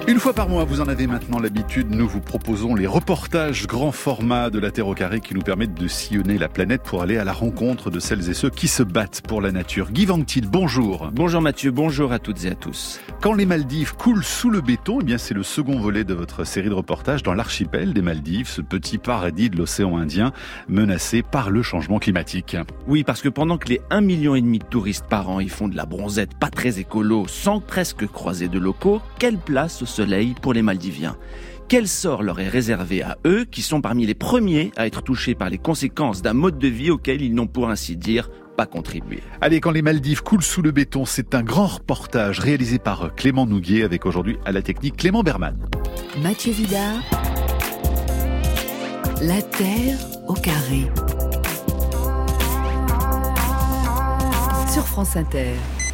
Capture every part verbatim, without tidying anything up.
Une fois par mois, vous en avez maintenant l'habitude, nous vous proposons les reportages grand format de la Terre au carré qui nous permettent de sillonner la planète pour aller à la rencontre de celles et ceux qui se battent pour la nature. Guy Vanctil, bonjour. Bonjour Mathieu, bonjour à toutes et à tous. Quand les Maldives coulent sous le béton, eh bien c'est le second volet de votre série de reportages dans l'archipel des Maldives, ce petit paradis de l'océan Indien menacé par le changement climatique. Oui, parce que pendant que les un virgule cinq million de touristes par an y font de la bronzette pas très écolo, sans presque croiser de locaux, quelle place au soleil pour les Maldiviens ? Quel sort leur est réservé à eux, qui sont parmi les premiers à être touchés par les conséquences d'un mode de vie auquel ils n'ont pour ainsi dire pas contribué. Allez, quand les Maldives coulent sous le béton, c'est un grand reportage réalisé par Clément Nouguier avec aujourd'hui à la technique Clément Berman. Mathieu Vidard, la Terre au carré. Sur France Inter.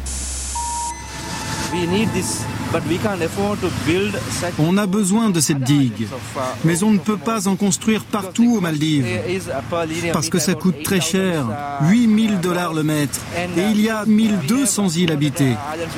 On a besoin de cette digue, mais on ne peut pas en construire partout aux Maldives, parce que ça coûte très cher, huit mille dollars le mètre, et il y a mille deux cents îles habitées.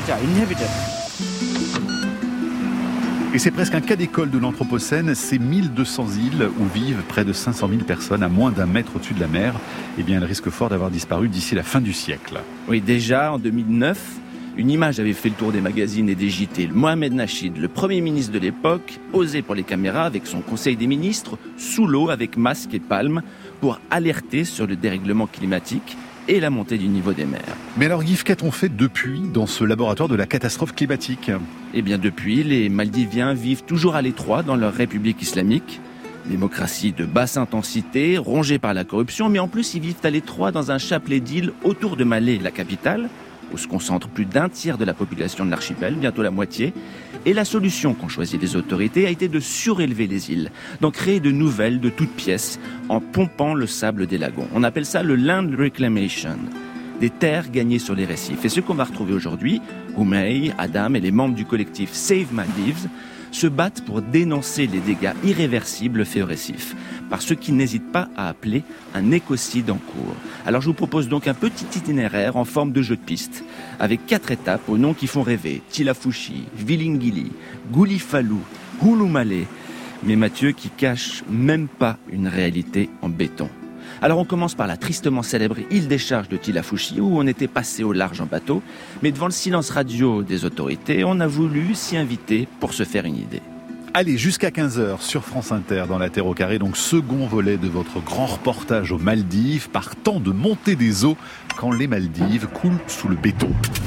Et c'est presque un cas d'école de l'Anthropocène, ces mille deux cents îles où vivent près de cinq cent mille personnes à moins d'un mètre au-dessus de la mer, eh bien elles risquent fort d'avoir disparu d'ici la fin du siècle. Oui, déjà en deux mille neuf, une image avait fait le tour des magazines et des J T. Mohamed Nasheed, le Premier ministre de l'époque, posait pour les caméras avec son conseil des ministres, sous l'eau avec masque et palme, pour alerter sur le dérèglement climatique et la montée du niveau des mers. Mais alors Yves, qu'a-t-on fait depuis dans ce laboratoire de la catastrophe climatique ? Eh bien depuis, les Maldiviens vivent toujours à l'étroit dans leur république islamique. Démocratie de basse intensité, rongée par la corruption, mais en plus ils vivent à l'étroit dans un chapelet d'îles autour de Malé, la capitale, où se concentre plus d'un tiers de la population de l'archipel, bientôt la moitié. Et la solution qu'ont choisi les autorités a été de surélever les îles, d'en créer de nouvelles de toutes pièces, en pompant le sable des lagons. On appelle ça le land reclamation, des terres gagnées sur les récifs. Et ce qu'on va retrouver aujourd'hui, Oumey, Adam et les membres du collectif Save Maldives se battent pour dénoncer les dégâts irréversibles faits aux récifs, par ceux qui n'hésitent pas à appeler un écocide en cours. Alors je vous propose donc un petit itinéraire en forme de jeu de piste, avec quatre étapes aux noms qui font rêver: Tilafushi, Vilingili, Goulifalou, Houloumalé, mais Mathieu qui cache même pas une réalité en béton. Alors on commence par la tristement célèbre île des Charges de Tilafushi, où on était passé au large en bateau, mais devant le silence radio des autorités, on a voulu s'y inviter pour se faire une idée. Allez, jusqu'à quinze heures sur France Inter dans la Terre au carré, donc second volet de votre grand reportage aux Maldives, par temps de montée des eaux quand les Maldives coulent sous le béton.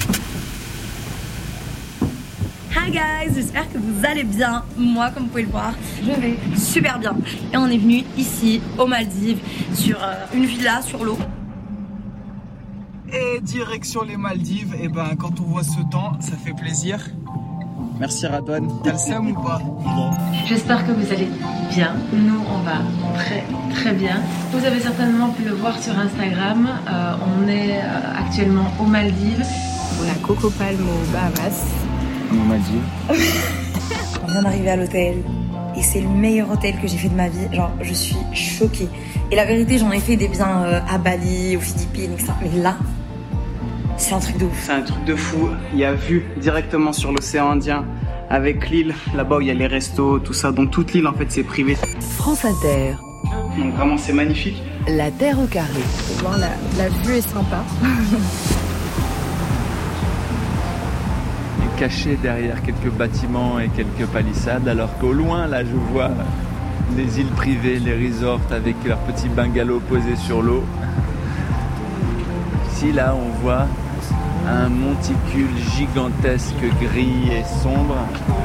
Hi guys, j'espère que vous allez bien. Moi, comme vous pouvez le voir, je vais super bien. Et on est venu ici, aux Maldives, sur euh, une villa sur l'eau. Et direction les Maldives, et ben quand on voit ce temps, ça fait plaisir. Merci Radouane. T'as le seum ou pas? J'espère que vous allez bien. Nous, on va très très bien. Vous avez certainement pu le voir sur Instagram. Euh, on est euh, actuellement aux Maldives. On a Coco Palm aux Bahamas. Aux Maldives. On vient d'arriver à l'hôtel et c'est le meilleur hôtel que j'ai fait de ma vie. Genre, je suis choquée. Et la vérité, j'en ai fait des biens euh, à Bali, aux Philippines, et cetera. Mais là, c'est un truc de ouf. C'est un truc de fou. Il y a vue directement sur l'océan Indien avec l'île. Là-bas, où il y a les restos, tout ça. Donc toute l'île, en fait, c'est privé. France Inter. Donc vraiment, c'est magnifique. La Terre au carré. Bon, la, la vue est sympa. Caché derrière quelques bâtiments et quelques palissades, alors qu'au loin, là, je vois les îles privées, les resorts avec leurs petits bungalows posés sur l'eau. Ici, là, on voit un monticule gigantesque, gris et sombre,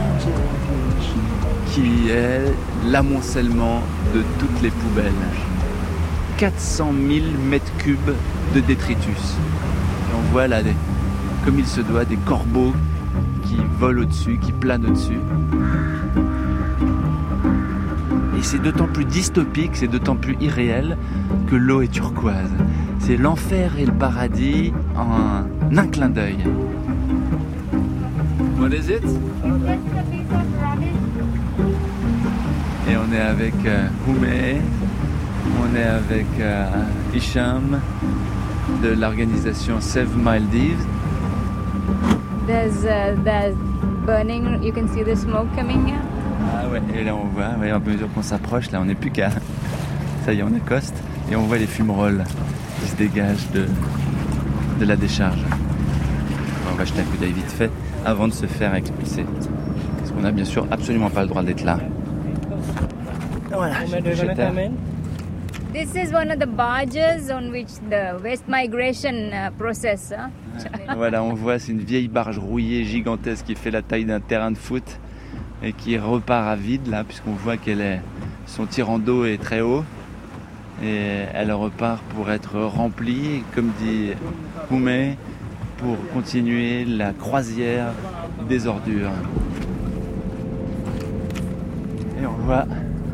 qui est l'amoncellement de toutes les poubelles. quatre cent mille mètres cubes de détritus. Et on voit là, des, comme il se doit, des corbeaux qui volent au-dessus, qui planent au-dessus. Et c'est d'autant plus dystopique, c'est d'autant plus irréel que l'eau est turquoise. C'est l'enfer et le paradis en un clin d'œil. What is it? Et on est avec euh, Oumey, on est avec euh, Hicham de l'organisation Save Maldives. There's uh, there's burning. You can see the smoke coming here. Ah ouais, et là on voit, ouais, à mesure qu'on s'approche, là on n'est plus qu'à... Ça y est, on accoste et on voit les fumerolles qui se dégagent de, de la décharge. On va jeter un coup d'œil vite fait avant de se faire expulser. Parce qu'on n'a bien sûr absolument pas le droit d'être là. Voilà, je jette à... This is one of the barges on which the waste migration uh, process. Huh? Voilà, on voit, c'est une vieille barge rouillée gigantesque qui fait la taille d'un terrain de foot et qui repart à vide là, puisqu'on voit qu'elle est, son tirant d'eau est très haut et elle repart pour être remplie, comme dit Houmé, pour continuer la croisière des ordures. Et on voit,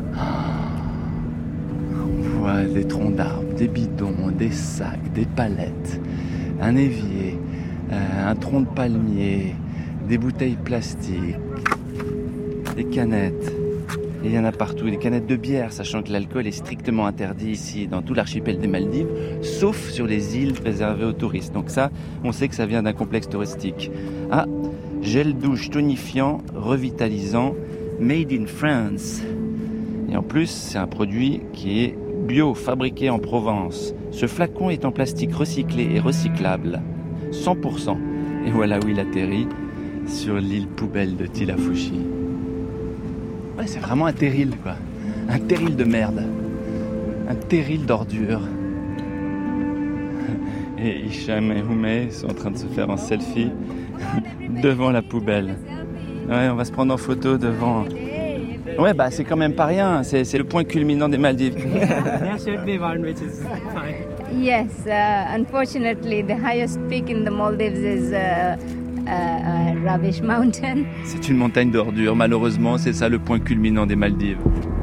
on voit des troncs d'arbres, des bidons, des sacs, des palettes, un évier, un tronc de palmier, des bouteilles plastiques, des canettes. Et il y en a partout, des canettes de bière, sachant que l'alcool est strictement interdit ici, dans tout l'archipel des Maldives, sauf sur les îles réservées aux touristes. Donc ça, on sait que ça vient d'un complexe touristique. Ah, gel douche tonifiant, revitalisant, made in France. Et en plus, c'est un produit qui est bio, fabriqué en Provence. Ce flacon est en plastique recyclé et recyclable, cent pour cent. Et voilà où il atterrit, sur l'île poubelle de Tilafushi. Ouais, c'est vraiment un terril, quoi. Un terril de merde. Un terril d'ordures. Et Hicham et Houmé sont en train de se faire un selfie devant la poubelle. Ouais, on va se prendre en photo devant... Ouais, bah c'est quand même pas rien. C'est, c'est le point culminant des Maldives. There should be one which is fine. Yes, uh, unfortunately, the highest peak in the Maldives is uh, uh, uh, Rubbish Mountain. C'est une montagne d'ordures. Malheureusement, c'est ça le point culminant des Maldives.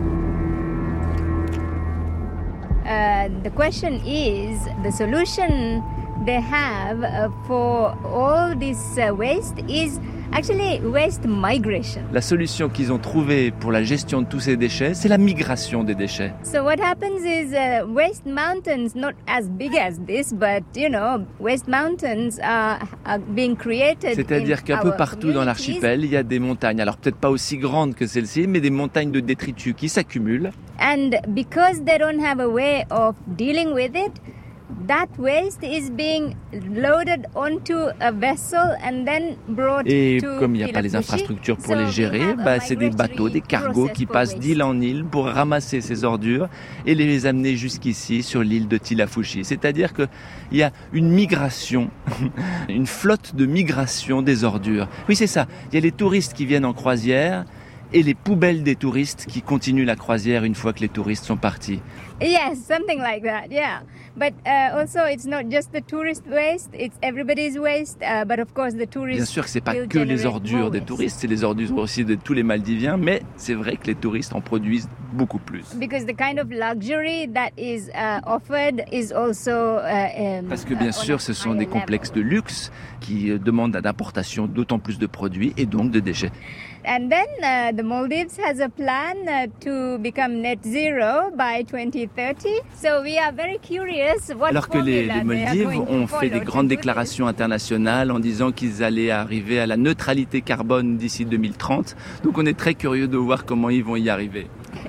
Uh, the question is, the solution they have uh, for all this uh, waste is actually waste migration. La solution qu'ils ont trouvée pour la gestion de tous ces déchets, c'est la migration des déchets. So what happens is uh, waste mountains, not as big as this, but you know, waste mountains are, are being created. C'est-à-dire qu'un peu partout dans l'archipel, il y a des montagnes. Alors peut-être pas aussi grandes que celle-ci, mais des montagnes de détritus qui s'accumulent. And because they don't have a way of dealing with it, that waste is being loaded onto a vessel and then brought Et to comme il n'y a pas les infrastructures pour les gérer, bah, c'est des bateaux, des cargos qui passent d'île en île pour ramasser ces ordures et les amener jusqu'ici sur l'île de Tilafushi. C'est-à-dire qu'il y a une migration, une flotte de migration des ordures. Oui, c'est ça. Il y a les touristes qui viennent en croisière et les poubelles des touristes qui continuent la croisière une fois que les touristes sont partis. Yes, something like that, yeah. But uh, also it's not just the tourist waste, it's everybody's waste, uh, but of course the tourists. Bien sûr que c'est pas que les ordures des touristes, c'est les ordures aussi de tous les Maldiviens, mais c'est vrai que les touristes en produisent beaucoup plus. Because the kind of luxury that is uh, offered is also uh, um, Parce que bien sûr, ce sont des complexes de luxe qui uh, demandent l'importation d'autant plus de produits et donc de déchets. And then uh, the Maldives has a plan uh, to become net zero by twenty thirty. So we are very curious what Alors que les, les Maldives ont fait des grandes déclarations internationales en disant qu'ils allaient arriver à la neutralité carbone d'ici deux mille trente. Donc on est très curieux de voir comment ils vont y arriver.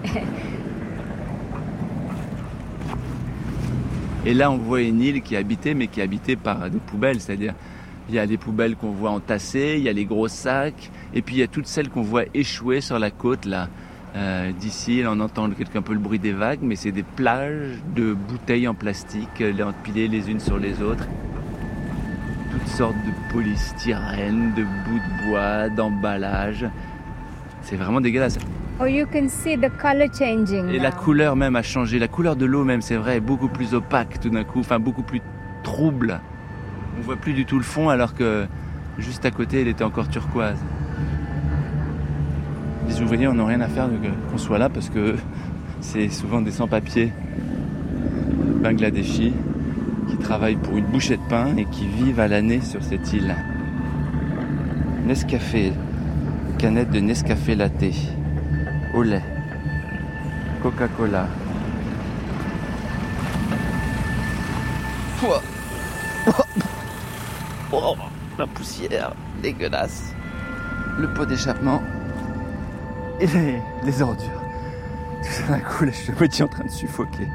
Et là on voit une île qui est habitée, mais qui est habitée par des poubelles, c'est-à-dire il y a les poubelles qu'on voit entassées, il y a les gros sacs, et puis il y a toutes celles qu'on voit échouées sur la côte là. Euh, d'ici, on entend un peu le bruit des vagues, mais c'est des plages de bouteilles en plastique, empilées les unes sur les autres. Toutes sortes de polystyrène, de bouts de bois, d'emballage. C'est vraiment dégueulasse. Oh, you can see the color changing. Et now. La couleur même a changé. La couleur de l'eau même, c'est vrai, est beaucoup plus opaque tout d'un coup, enfin beaucoup plus trouble. On voit plus du tout le fond alors que juste à côté, elle était encore turquoise. Les ouvriers n'ont rien à faire de qu'on soit là parce que c'est souvent des sans-papiers bangladeshis qui travaillent pour une bouchée de pain et qui vivent à l'année sur cette île. Nescafé, canette de Nescafé latte, au lait, Coca-Cola. Oh, oh, la poussière, dégueulasse. le pot d'échappement et les, les ordures. Tout ça d'un coup, là, je suis à moitié en train de suffoquer.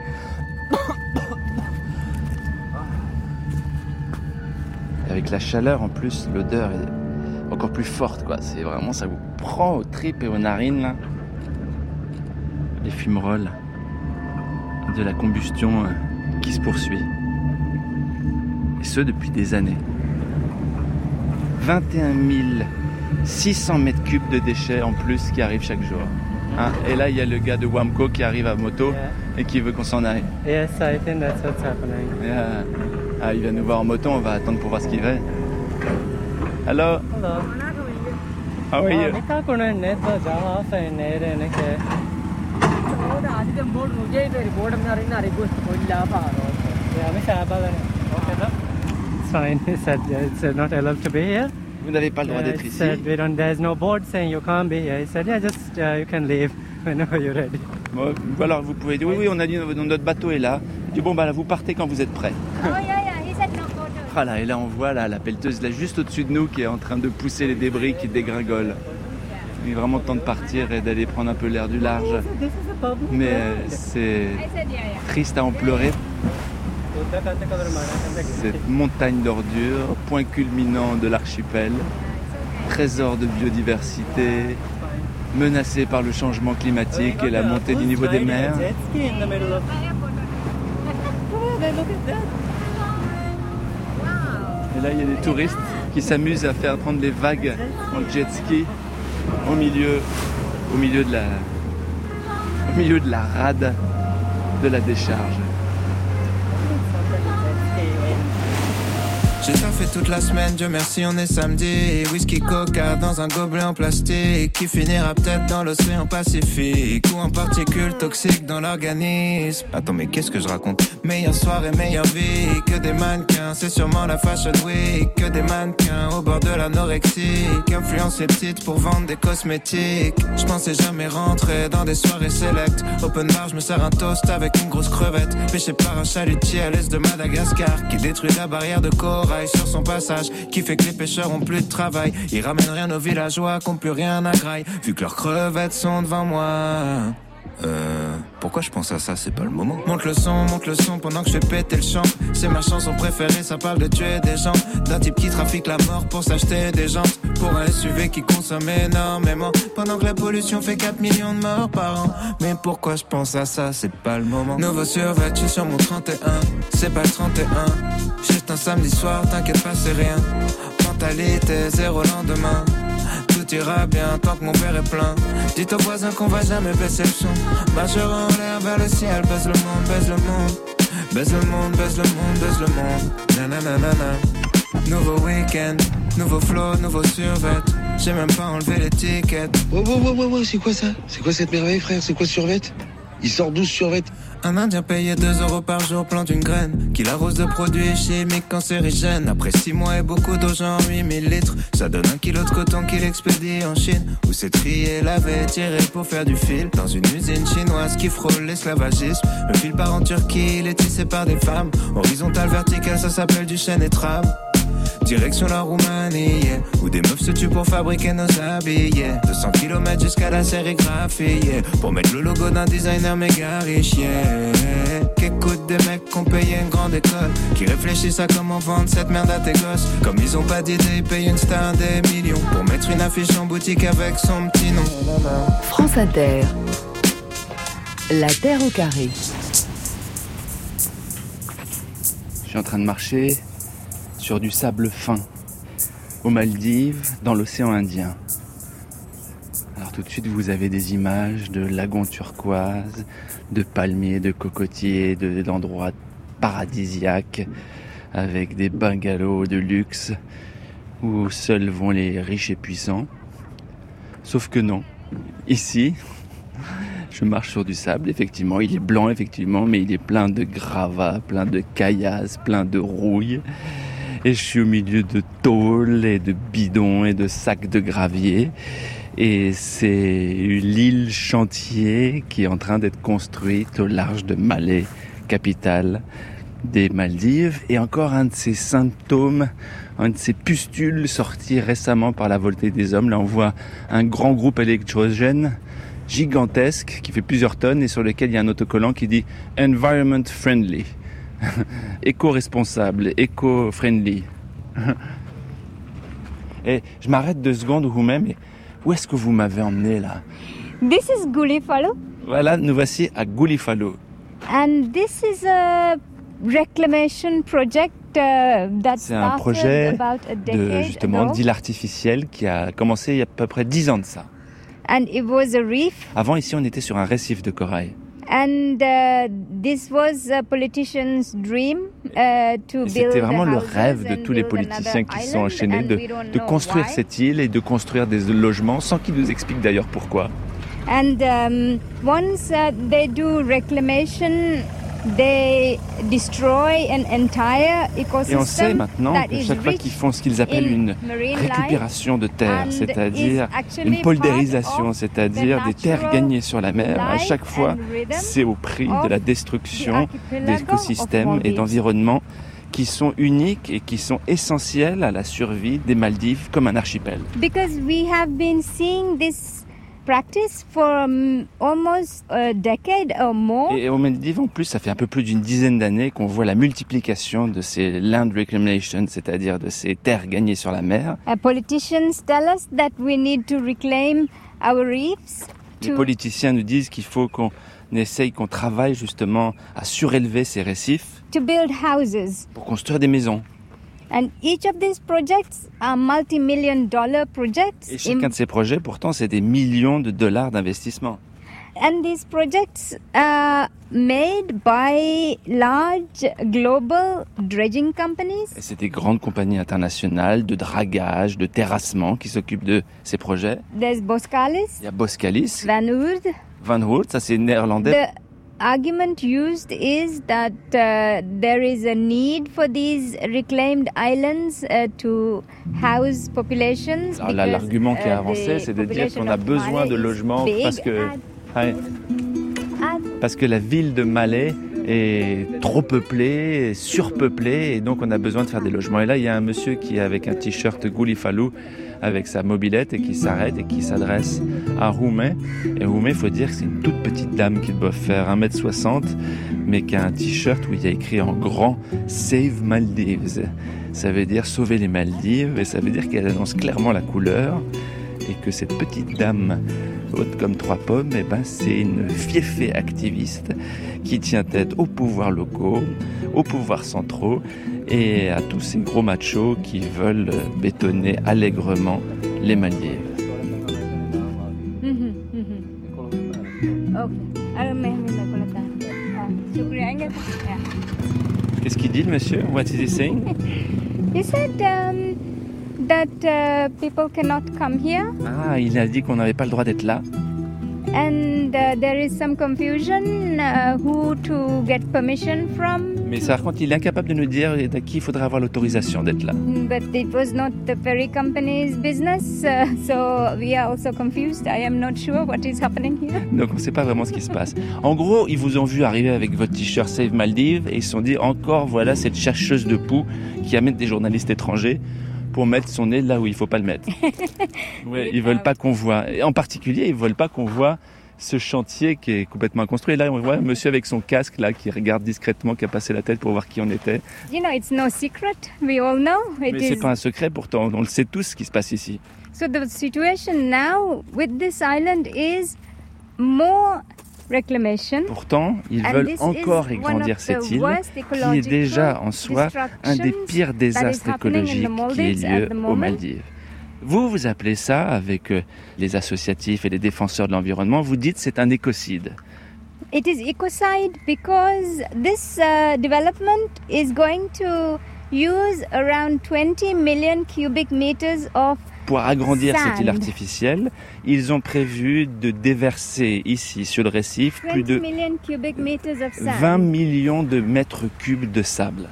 Avec la chaleur en plus, l'odeur est encore plus forte, quoi. C'est vraiment, ça vous prend aux tripes et aux narines, là. Les fumerolles de la combustion qui se poursuit. Et ce, depuis des années. vingt et un mille six cents mètres cubes de déchets en plus qui arrivent chaque jour. Hein? Et là, il y a le gars de Wamco qui arrive à moto yeah. et qui veut qu'on s'en aille. Yes, I think that's what's happening. Yeah. Ah, il vient nous voir en moto, on va attendre pour voir ce qu'il fait. Hello. Hello. How are you? It's fine. He said it's not allowed to be here. Vous n'avez pas le droit d'être ici. Said we don't. There's no board saying you can't be here. He said yeah, just uh, you can leave whenever you're ready. Bon, alors vous pouvez dire oui, oui, on a dit notre bateau est là. Il dit bon bah là vous partez quand vous êtes prêts. Oh yeah, yeah. He said no board. Ah là, et là on voit là la pelleteuse là juste au-dessus de nous qui est en train de pousser les débris qui dégringolent. Il est vraiment temps de partir et d'aller prendre un peu l'air du large. Mais c'est triste à en pleurer. Cette montagne d'ordures, point culminant de l'archipel, trésor de biodiversité, menacé par le changement climatique et la montée du niveau des mers. Et là, il y a des touristes qui s'amusent à faire prendre des vagues en jet ski au milieu, au milieu de la, au milieu de la rade de la décharge. J'ai taffé toute la semaine, Dieu merci on est samedi. Whisky coca dans un gobelet en plastique qui finira peut-être dans l'océan Pacifique ou en particules toxiques dans l'organisme. Attends mais qu'est-ce que je raconte? Meilleure soirée, meilleure vie, que des mannequins, c'est sûrement la fashion week. Que des mannequins au bord de l'anorexie, influence les petites pour vendre des cosmétiques. Je pensais jamais rentrer dans des soirées select. Open bar, je me sers un toast avec une grosse crevette, pêché par un chalutier à l'est de Madagascar qui détruit la barrière de corail sur son passage, qui fait que les pêcheurs ont plus de travail. Ils ramènent rien aux villageois qui ont plus rien à graille, vu que leurs crevettes sont devant moi. Euh... Pourquoi je pense à ça, c'est pas le moment. Monte le son, monte le son pendant que je fais péter le champ. C'est ma chanson préférée, ça parle de tuer des gens. D'un type qui trafique la mort pour s'acheter des jantes. Pour un S U V qui consomme énormément. Pendant que la pollution fait quatre millions de morts par an. Mais pourquoi je pense à ça, c'est pas le moment. Nouveau survêt, je suis sur mon trente et un. C'est pas le trente et un. Juste un samedi soir, t'inquiète pas, c'est rien. Mentalité, zéro lendemain. Tout ira bien tant que mon verre est plein. Dites aux voisins qu'on va jamais baisser le son. Majeur en l'air vers le ciel, baise le monde, baise le monde. Baise le monde, baise le monde, baise le monde. Nananana. Nouveau week-end, nouveau flow, nouveau survêt. J'ai même pas enlevé l'étiquette. Ouais, ouais, ouais, ouais, ouais, c'est quoi ça? C'est quoi cette merveille, frère? C'est quoi ce survêt? Il sort douze survêt. Un Indien payé deux euros par jour plante une graine qui l'arrose de produits chimiques cancérigènes. Après six mois et beaucoup d'eau, genre huit mille litres, ça donne un kilo de coton qu'il expédie en Chine, où c'est trié, lavé, tiré pour faire du fil. Dans une usine chinoise qui frôle l'esclavagisme, le fil part en Turquie, il est tissé par des femmes. Horizontal, vertical, ça s'appelle du chêne et trame. Direction la Roumanie, yeah, où des meufs se tuent pour fabriquer nos habits, yeah. deux cents kilomètres jusqu'à la sérigraphie, yeah, pour mettre le logo d'un designer méga riche, yeah. Qu'écoutent des mecs qui ont payé une grande école, qui réfléchissent à comment vendre cette merde à tes gosses. Comme ils ont pas d'idée, ils payent une star des millions pour mettre une affiche en boutique avec son petit nom. France Inter, la Terre au carré. Je suis en train de marcher sur du sable fin, aux Maldives, dans l'océan Indien. Alors tout de suite, vous avez des images de lagons turquoises, de palmiers, de cocotiers, de, d'endroits paradisiaques, avec des bungalows de luxe, où seuls vont les riches et puissants. Sauf que non. Ici, je marche sur du sable, effectivement. Il est blanc, effectivement, mais il est plein de gravats, plein de caillasses, plein de rouille. Et je suis au milieu de tôles et de bidons et de sacs de gravier. Et c'est l'île chantier qui est en train d'être construite au large de Malé, capitale, des Maldives, et encore un de ces symptômes, un de ces pustules sortis récemment par la volonté des hommes. Là, on voit un grand groupe électrogène gigantesque qui fait plusieurs tonnes et sur lequel il y a un autocollant qui dit « environment friendly ». Éco-responsable, éco-friendly. Et je m'arrête deux secondes, Houmé, mais où est-ce que vous m'avez emmené là? This is Gulifalo. Voilà, nous voici à Gulifalo. And this is a reclamation project uh, that C'est un projet about a de justement ago. d'île artificielle qui a commencé il y a à peu près dix ans de ça. And it was a reef. Avant, ici, on était sur un récif de corail. And uh, this was a politician's dream uh, to Et build c'était vraiment le houses rêve de and tous les build politiciens another qui se sont island, enchaînés and de, we don't de know construire why. cette île et de construire des logements sans qu'ils nous expliquent d'ailleurs pourquoi. And um, once uh, they do reclamation, they destroy an entire ecosystem. Et on sait maintenant that que is chaque fois rich qu'ils font ce qu'ils appellent in une marine récupération de terre, and c'est-à-dire is actually une poldérisation, part of c'est-à-dire the des terres natural gagnées sur la mer, à life chaque fois, and rhythm c'est au prix de la destruction the archipelago d'écosystèmes of et Maldives. d'environnements qui sont uniques et qui sont essentiels à la survie des Maldives comme un archipel. Because we have been seeing this practice for um, almost a decade or more. Et aux Maldives, en plus, ça fait un peu plus d'une dizaine d'années qu'on voit la multiplication de ces land reclamation, c'est-à-dire de ces terres gagnées sur la mer. Uh, politicians tell us that we need to reclaim our reefs. Les to- politiciens nous disent qu'il faut qu'on essaye, qu'on travaille justement à surélever ces récifs to build houses. pour construire des maisons. And each of these projects are multi-million dollar projects. Et chacun de ces projets, pourtant, c'est des millions de dollars d'investissement. And these projects are made by large global dredging companies. Et c'est des grandes compagnies internationales de dragage, de terrassement qui s'occupent de ces projets. There's Boskalis, Il y a Boskalis, Van Oord. Van Hoort, ça c'est néerlandais. The argument used is that uh, there is a need for these reclaimed islands uh, to house populations. Alors là, because, l'argument qui est uh, avancé, the c'est de dire population qu'on a of besoin Malé de is logements big parce que, and- ouais, and parce que la ville de Malé est trop peuplée, surpeuplée, et donc on a besoin de faire des logements. Et là, il y a un monsieur qui est avec un t-shirt Gulifalo, avec sa mobilette, et qui s'arrête et qui s'adresse à Houmé. Et Houmé, il faut dire que c'est une toute petite dame qui doit faire un mètre soixante, mais qui a un t-shirt où il y a écrit en grand « Save Maldives ». Ça veut dire « sauver les Maldives », et ça veut dire qu'elle annonce clairement la couleur, et que cette petite dame haute comme trois pommes, eh ben, c'est une fiefée activiste qui tient tête aux pouvoirs locaux, aux pouvoirs centraux et à tous ces gros machos qui veulent bétonner allègrement les Maldives. Mhm, mhm. Okay. Alors, mais- mais- mais- mais- mais- ah, shukriya. Yeah. Qu'est-ce qu'il dit, le monsieur? What is he saying? He said um, that uh, people cannot come here, Ah, il a dit qu'on n'avait pas le droit d'être là. and uh, there is some confusion uh, who to get permission from. Mais ça, par contre, il est incapable de nous dire à qui il faudrait avoir l'autorisation d'être là. But it was not the ferry company's business, uh, so we are also confused. I am not sure what is happening here. Donc on ne sait pas vraiment ce qui se passe. En gros, ils vous ont vu arriver avec votre t-shirt Save Maldives et ils se sont dit encore voilà cette chercheuse de poux qui amène des journalistes étrangers pour mettre son nez là où il ne faut pas le mettre. Ouais, ils veulent pas qu'on voit. Et en particulier, ils veulent pas qu'on voit ce chantier qui est complètement construit. Et là, on voit un monsieur avec son casque là qui regarde discrètement, qui a passé la tête pour voir qui on était. You know, it's no secret. We all know it Mais c'est is. pas un secret pourtant, on le sait tous ce qui se passe ici. So the situation now with this island is more reclamation. Pourtant, ils And veulent this encore is agrandir one of cette the île worst qui est ecological déjà en soi un des pires désastres happening in the écologiques qui Maldives ait at lieu the aux moment. Maldives. Vous, vous appelez ça, avec euh, les associatifs et les défenseurs de l'environnement, vous dites c'est un écocide. It is ecocide because this uh, development is going to use around twenty million cubic meters of Pour agrandir cette île sand. artificielle, ils ont prévu de déverser ici, sur le récif, plus twenty de million cubic meters of sand. vingt millions de mètres cubes de sable.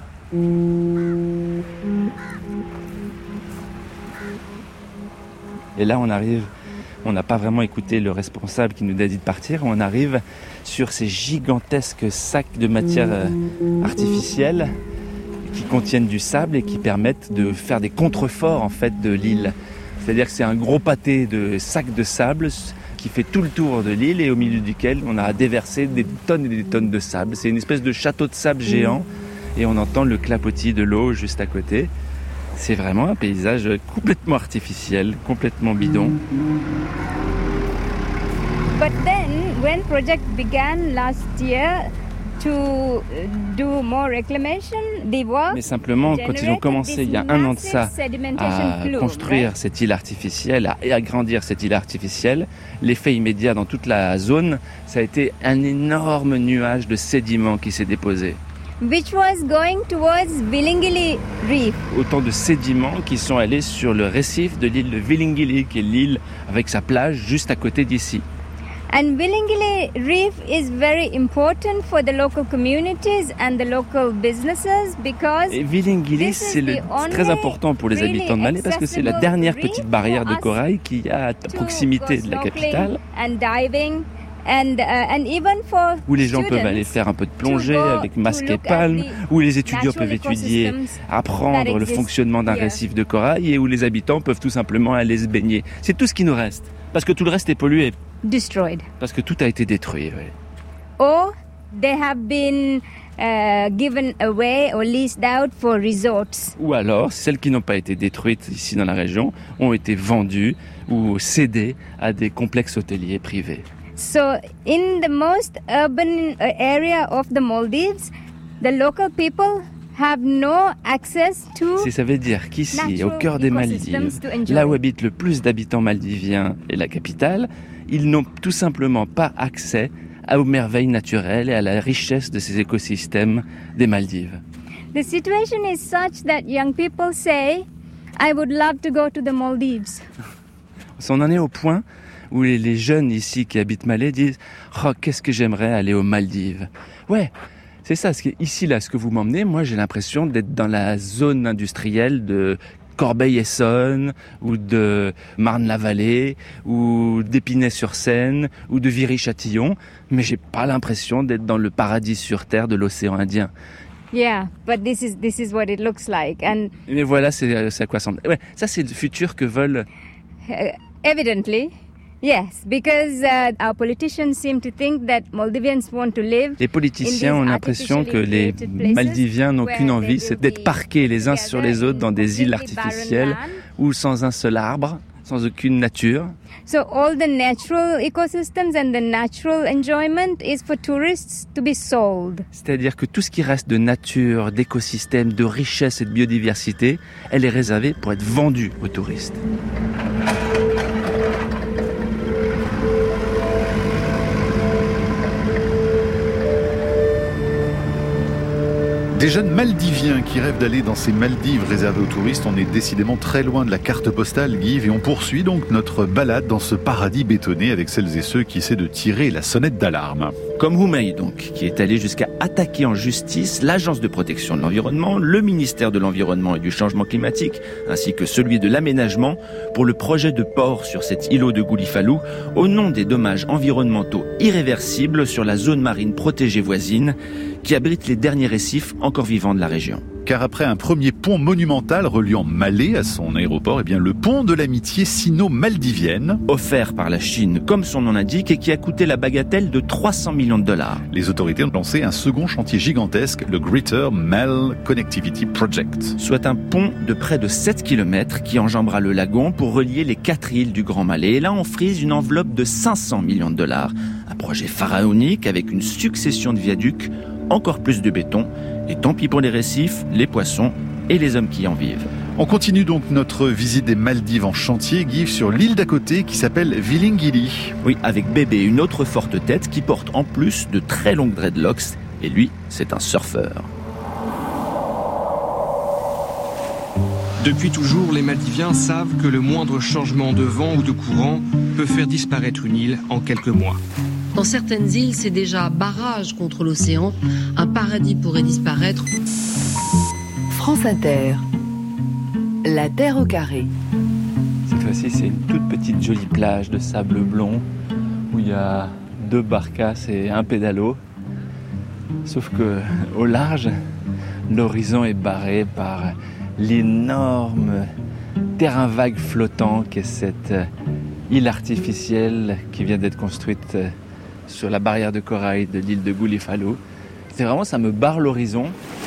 Et là, on arrive On n'a pas vraiment écouté le responsable qui nous a dit de partir. On arrive sur ces gigantesques sacs de matière artificielle qui contiennent du sable et qui permettent de faire des contreforts en fait de l'île. C'est-à-dire que c'est un gros pâté de sacs de sable qui fait tout le tour de l'île et au milieu duquel on a déversé des tonnes et des tonnes de sable. C'est une espèce de château de sable géant et on entend le clapotis de l'eau juste à côté. C'est vraiment un paysage complètement artificiel, complètement bidon. But then, when project began last year to do more reclamation, they were Mais simplement, quand ils ont commencé il y a un an de ça à construire cette île artificielle, à agrandir cette île artificielle, l'effet immédiat dans toute la zone, ça a été un énorme nuage de sédiments qui s'est déposé. Which was going towards Vilingili Reef. Autant de sédiments qui sont allés sur le récif de l'île de Vilingili, qui est l'île avec sa plage juste à côté d'ici. And Vilingili Reef is very important for the local communities and the local businesses because Et Vilingili, c'est le, très important pour les habitants de Malé parce que c'est la dernière petite barrière de corail qu'il y a à proximité de la capitale. And diving. And, uh, and even for où les gens peuvent aller faire un peu de plongée avec masque et palme, où les étudiants peuvent étudier, apprendre le fonctionnement d'un récif de corail et où les habitants peuvent tout simplement aller se baigner. C'est tout ce qui nous reste, parce que tout le reste est pollué. Destroyed. Parce que tout a été détruit, oui. Or they have been uh, given away or leased out for resorts. Ou alors, celles qui n'ont pas été détruites ici dans la région ont été vendues ou cédées à des complexes hôteliers privés. So, in the most urban area of the Maldives, the local people have no access to C'est, ça veut dire qu'ici, au cœur des Maldives, là où habitent le plus d'habitants maldiviens et la capitale, ils n'ont tout simplement pas accès aux merveilles naturelles et à la richesse de ces écosystèmes des Maldives. The situation is such that young people say, I would love to go to the Maldives. On en est au point où les jeunes ici qui habitent Malé disent « Oh, qu'est-ce que j'aimerais aller aux Maldives !» Ouais, c'est ça. Ici, là, ce que vous m'emmenez, moi, j'ai l'impression d'être dans la zone industrielle de Corbeil-Essonnes ou de Marne-la-Vallée ou d'Épinay-sur-Seine ou de Viry-Châtillon, mais j'ai pas l'impression d'être dans le paradis sur terre de l'océan Indien. Yeah, but this is this is what it looks like. And mais voilà, c'est, c'est à quoi semble. Ouais, ça, c'est le futur que veulent. Uh, evidently. Yes, because uh, our politicians seem to think that Maldivians want to live. Les politiciens ont l'impression que les Maldiviens n'ont qu'une envie, c'est d'être parqués les uns sur les autres dans des îles artificielles ou sans un seul arbre, sans aucune nature. So all the natural ecosystems and the natural enjoyment is for tourists to be sold. C'est-à-dire que tout ce qui reste de nature, d'écosystèmes, de richesse et de biodiversité, elle est réservée pour être vendue aux touristes. Des jeunes Maldiviens qui rêvent d'aller dans ces Maldives réservées aux touristes. On est décidément très loin de la carte postale, Guy, et on poursuit donc notre balade dans ce paradis bétonné avec celles et ceux qui essaient de tirer la sonnette d'alarme. Comme Houmeï, donc, qui est allé jusqu'à attaquer en justice l'Agence de protection de l'environnement, le ministère de l'Environnement et du Changement climatique, ainsi que celui de l'Aménagement, pour le projet de port sur cet îlot de Goulifalou, au nom des dommages environnementaux irréversibles sur la zone marine protégée voisine, qui abrite les derniers récifs encore vivants de la région. Car après un premier pont monumental reliant Malé à son aéroport, eh bien le pont de l'amitié sino-maldivienne, offert par la Chine, comme son nom l'indique, et qui a coûté la bagatelle de trois cents millions de dollars. Les autorités ont lancé un second chantier gigantesque, le Greater Mal Connectivity Project. Soit un pont de près de sept kilomètres qui enjambera le lagon pour relier les quatre îles du Grand Malé. Et là, on frise une enveloppe de cinq cents millions de dollars. Un projet pharaonique avec une succession de viaducs, encore plus de béton, et tant pis pour les récifs, les poissons et les hommes qui en vivent. On continue donc notre visite des Maldives en chantier, Guy, sur l'île d'à côté qui s'appelle Vilingili. Oui, avec Bébé, une autre forte tête qui porte en plus de très longues dreadlocks, et lui, c'est un surfeur. Depuis toujours, les Maldiviens savent que le moindre changement de vent ou de courant peut faire disparaître une île en quelques mois. Dans certaines îles, c'est déjà barrage contre l'océan. Un paradis pourrait disparaître. France Inter. La Terre au carré. C'est Cette fois-ci, c'est une toute petite jolie plage de sable blond où il y a deux barcasses et un pédalo. Sauf que au large, l'horizon est barré par l'énorme terrain vague flottant qu'est cette île artificielle qui vient d'être construite sur la barrière de corail de l'île de Gulifalo. C'est vraiment, ça me barre l'horizon.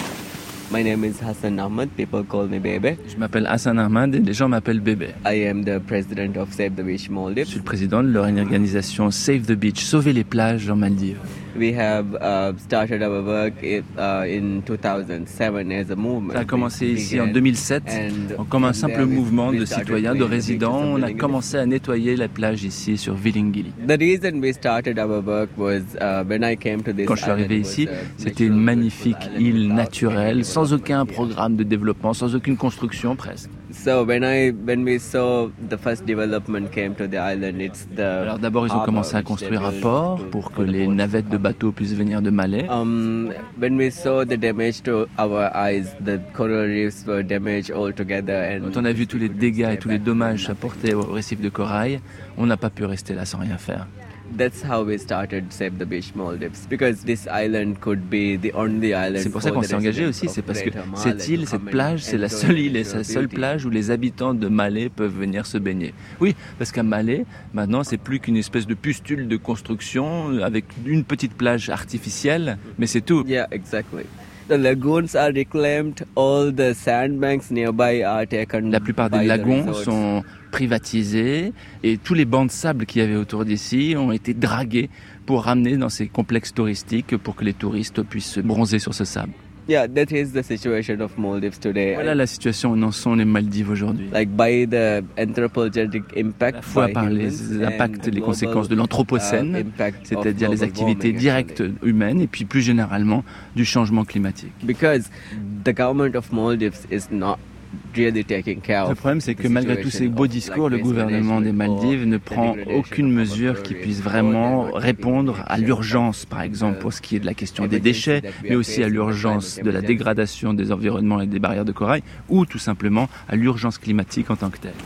My name is Hassan Ahmad. People call me Bebe. Je m'appelle Hassan Ahmad et les gens m'appellent Bébé. I am the president of Save the Beach Maldives. Je suis le président de l'organisation Save the Beach, Sauver les plages en Maldives. We have uh, started our work in, uh, in two thousand seven as a movement. Ça a commencé ici en deux mille sept, comme un simple mouvement de citoyens, de résidents. On a commencé à nettoyer la plage ici sur Vilingili. The reason we started our work was uh, when I came to this. Quand je suis arrivé ici, c'était une magnifique île naturelle, sans aucun programme de développement, sans aucune construction presque. So when I when we saw the first development came to the island, it's the. Alors d'abord ils ont commencé à construire un port pour que les navettes de bateaux puissent venir de Malé. Um, when we saw the damage to our eyes, the coral reefs were damaged altogether. And quand on a vu tous les dégâts et tous les dommages apportés au récif de corail, on n'a pas pu rester là sans rien faire. That's how we started Save the Beach Maldives, because this island could be the only island. C'est pour ça qu'on s'est engagé aussi, c'est parce que cette île, cette plage, c'est la seule île et la seule plage où les habitants de Malé peuvent venir se baigner. Oui, parce qu'à Malé, maintenant, c'est plus qu'une espèce de pustule de construction avec une petite plage artificielle, mais c'est tout. Yeah, exactly. The lagoons are reclaimed, all the sandbanks nearby are taken. La plupart des lagons sont privatisés et tous les bancs de sable qu'il y avait autour d'ici ont été dragués pour ramener dans ces complexes touristiques pour que les touristes puissent se bronzer sur ce sable. Yeah, that is the situation of Maldives today. Voilà la situation où en sont les Maldives aujourd'hui. Like by the anthropogenic impact, à la fois par les impacts, les conséquences de l'anthropocène, uh, c'est-à-dire les activités directes humaines, et puis plus généralement du changement climatique. Because the government of Maldives is not really taking care of. Le problème, c'est que malgré tous ces beaux discours, le gouvernement des Maldives ne prend aucune mesure qui puisse vraiment répondre à l'urgence, par exemple pour ce qui est de la question des déchets, mais aussi à l'urgence de la dégradation des environnements et des barrières de corail, ou tout simplement à l'urgence climatique en tant que telle.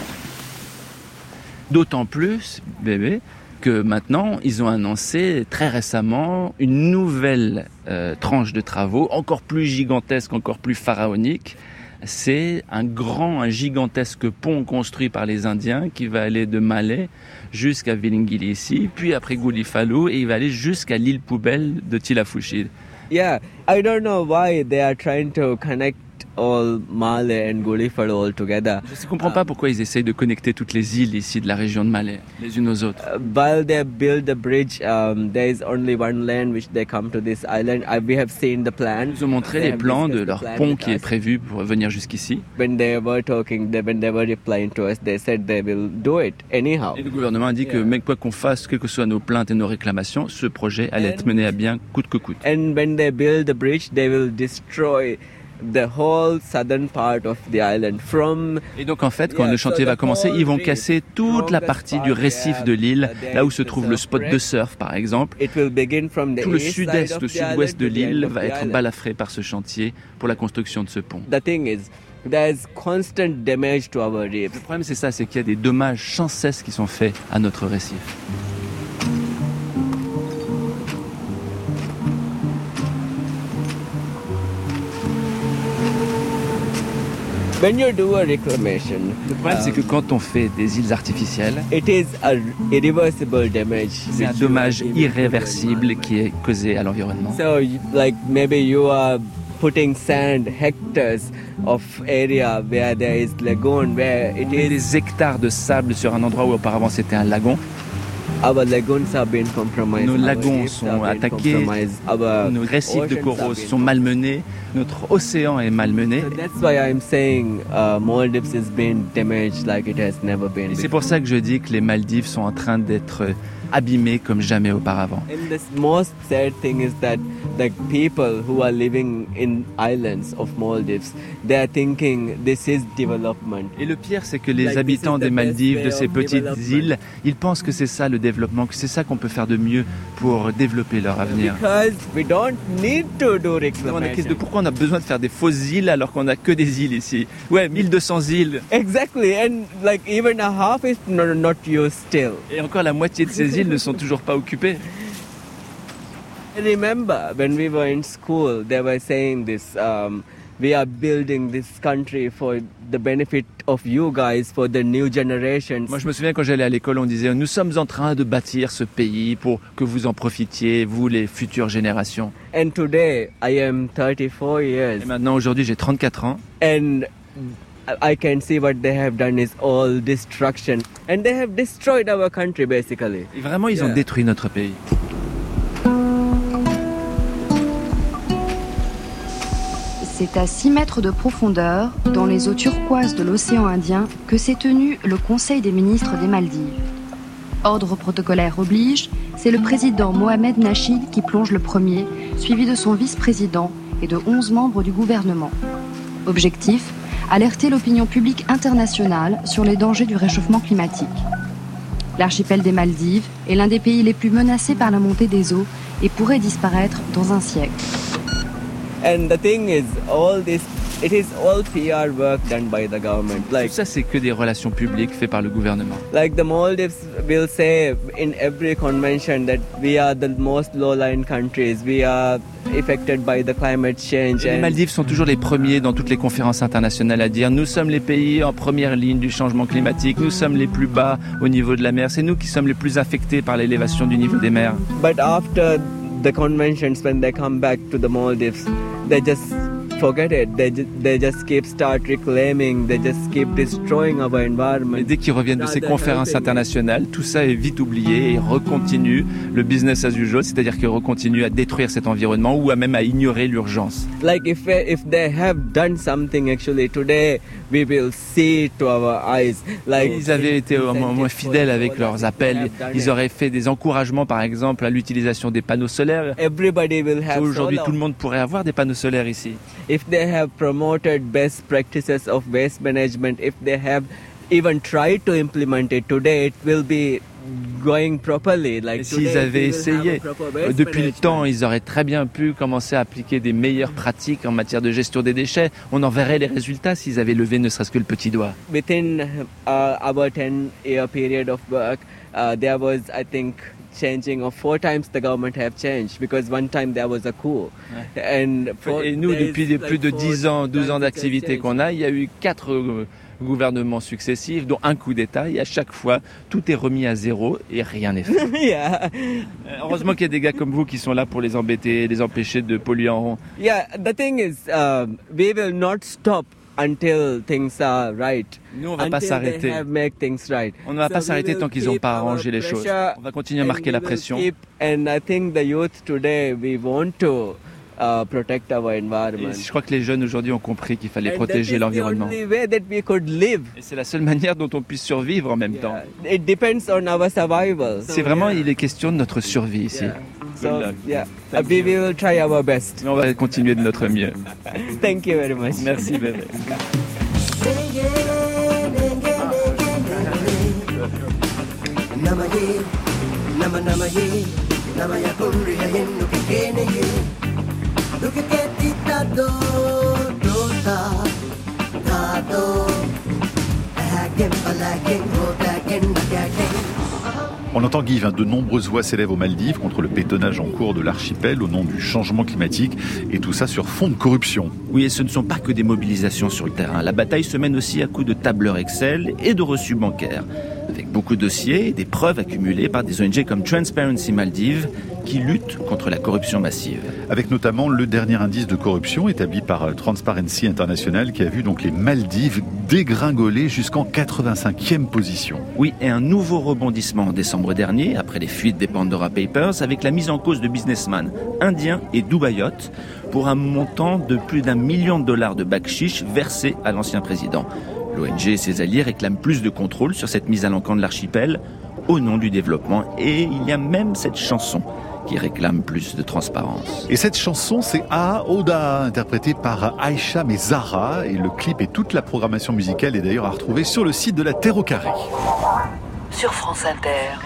D'autant plus, bébé, que maintenant, ils ont annoncé très récemment une nouvelle euh, tranche de travaux, encore plus gigantesque, encore plus pharaonique. C'est un grand, un gigantesque pont construit par les Indiens qui va aller de Malé jusqu'à Vilingili ici, puis après Gulifalo, et il va aller jusqu'à l'île poubelle de Tilafushid. Yeah, I don't know why they are trying to connect all Malé and Gulifalo all together. Je ne comprends pas pourquoi ils essayent de connecter toutes les îles ici de la région de Malé, les unes aux autres. Uh, while they build the bridge, um, there is only one lane which they come to this island. I, we have seen the plan. Ils ont montré les plans de leur pont qui est prévu pour venir jusqu'ici. When they were talking, they, when they were replying to us, they said they will do it anyhow. Et le gouvernement a dit que même quoi qu'on fasse, quelles que soient nos plaintes et nos réclamations, ce projet allait être mené à bien coûte que coûte. And when they build the bridge, they will destroy the whole southern part of the island from. Et donc en fait, quand le chantier va commencer, ils vont casser toute la partie du récif de l'île, là où se trouve le spot de surf par exemple. Tout le sud-est, le sud-ouest de l'île va être balafré par ce chantier pour la construction de ce pont. The thing is, there's constant damage to our reef. Le problème c'est ça, c'est qu'il y a des dommages sans cesse qui sont faits à notre récif. When you do a reclamation, le problème um, c'est que quand on fait des îles artificielles, it is a irreversible damage. C'est un dommage irréversible qui est causé à l'environnement. So, like maybe you are putting sand hectares of area where there is lagoon, where it is des hectares de sable sur un endroit où auparavant c'était un lagon. Our lagoons have been compromised. Nos lagons sont attaqués, nos récifs de coraux sont malmenés, notre océan est malmené. So that's why I'm saying uh, Maldives is being damaged like it has never been. Et c'est pour ça que je dis que les Maldives sont en train d'être abîmés comme jamais auparavant. And the most sad thing is that the people who are living in islands of Maldives, they are thinking this is development. Et le pire, c'est que les habitants des Maldives, de ces petites îles, ils pensent que c'est ça le développement, que c'est ça qu'on peut faire de mieux pour développer leur avenir. Because we don't need to do reclamation. De pourquoi on a besoin de faire des fausses îles alors qu'on n'a que des îles ici? Ouais, mille deux cents îles. Exactly, and like even a half is not used still. Et encore la moitié de ces îles ne sont toujours pas occupées. I remember when we were in school, they were saying this, um, we are building this country for the benefit of you guys, for the new generations. Moi, je me souviens quand j'allais à l'école, on disait, nous sommes en train de bâtir ce pays pour que vous en profitiez, vous, les futures générations. And today, I am thirty-four years. Et maintenant, aujourd'hui, j'ai trente-quatre ans. And I can see what they have done is all destruction. And they have destroyed our country, basically. Et vraiment, ils yeah. ont détruit notre pays. C'est à six mètres de profondeur, dans les eaux turquoises de l'océan Indien, que s'est tenu le Conseil des ministres des Maldives. Ordre protocolaire oblige, c'est le président Mohamed Nasheed qui plonge le premier, suivi de son vice-président et de onze membres du gouvernement. Objectif, alerter l'opinion publique internationale sur les dangers du réchauffement climatique. L'archipel des Maldives est l'un des pays les plus menacés par la montée des eaux et pourrait disparaître dans un siècle. And the thing is, all this, it is all P R work done by the government. Like, tout ça, c'est que des relations publiques faites par le gouvernement. Like the Maldives will say in every convention that we are the most low-lying countries, we are affected by the climate change. Les Maldives sont toujours les premiers dans toutes les conférences internationales à dire nous sommes les pays en première ligne du changement climatique, nous sommes les plus bas au niveau de la mer, c'est nous qui sommes les plus affectés par l'élévation du niveau des mers. But after the conventions, when they come back to the Maldives, they just forget it. They, ju- they just keep start reclaiming. They just keep destroying our environment. Et dès qu'ils reviennent de ces conférences internationales, tout ça est vite oublié et recontinue le business as usual, c'est-à-dire qu'ils recontinuent à détruire cet environnement ou à même à ignorer l'urgence. Like if if they have done something actually today, we will see it to our eyes. Like ils avaient été au moins fidèles avec leurs appels. Ils auraient fait des encouragements, par exemple, à l'utilisation des panneaux solaires. Everybody will have Aujourd'hui, solar. Tout le monde pourrait avoir des panneaux solaires ici. If they have promoted best practices of waste management, if they have even tried to implement it today, it will be going properly. Like s'ils avaient essayé depuis le temps, ils auraient très bien pu commencer à appliquer des meilleures pratiques en matière de gestion des déchets. On en verrait les résultats s'ils avaient levé ne serait-ce que le petit doigt. Within uh, our ten-year period of work, uh, there was, I think, changing of four times the government have changed because one time there was a coup. Ouais. And Et nous, depuis like plus de dix ans, douze ans d'activité qu'on a, il y a eu quatre euh, gouvernements successifs, dont un coup d'État, et à chaque fois, tout est remis à zéro et rien n'est fait. Yeah. Heureusement qu'il y a des gars comme vous qui sont là pour les embêter, les empêcher de polluer en rond. Yeah, the thing is, uh, we will not stop until things are right. Nous, on ne va pas s'arrêter. Right. On ne va so pas s'arrêter tant qu'ils n'ont pas arrangé les choses. On va continuer à marquer la pression. Keep, and I think the youth today, we want to uh, protect our environment. Et je crois que les jeunes aujourd'hui ont compris qu'il fallait and protéger l'environnement. Et c'est la seule manière dont on puisse survivre en même yeah. temps. It depends on our survival. C'est so, vraiment, yeah. il est question de notre survie ici. Yeah. So, yeah, uh, we will try our best. On va continuer de notre mieux. Thank you very much. Merci, bébé. On entend Guy, hein, de nombreuses voix s'élèvent aux Maldives contre le bétonnage en cours de l'archipel au nom du changement climatique et tout ça sur fond de corruption. Oui, et ce ne sont pas que des mobilisations sur le terrain. La bataille se mène aussi à coups de tableurs Excel et de reçus bancaires. Avec beaucoup de dossiers et des preuves accumulées par des O N G comme Transparency Maldives qui luttent contre la corruption massive. Avec notamment le dernier indice de corruption établi par Transparency International qui a vu donc les Maldives dégringoler jusqu'en quatre-vingt-cinquième position. Oui, et un nouveau rebondissement en décembre dernier, après les fuites des Pandora Papers, avec la mise en cause de businessmen indiens et dubaïotes pour un montant de plus d'un million de dollars de bakshish versés à l'ancien président. L'O N G et ses alliés réclament plus de contrôle sur cette mise à l'encan de l'archipel. au nom du développement. Et il y a même cette chanson qui réclame plus de transparence. Et cette chanson, c'est Ah Oda, interprétée par Aïcha Zahra. Et le clip et toute la programmation musicale est d'ailleurs à retrouver sur le site de la Terre au Carré. Sur France Inter.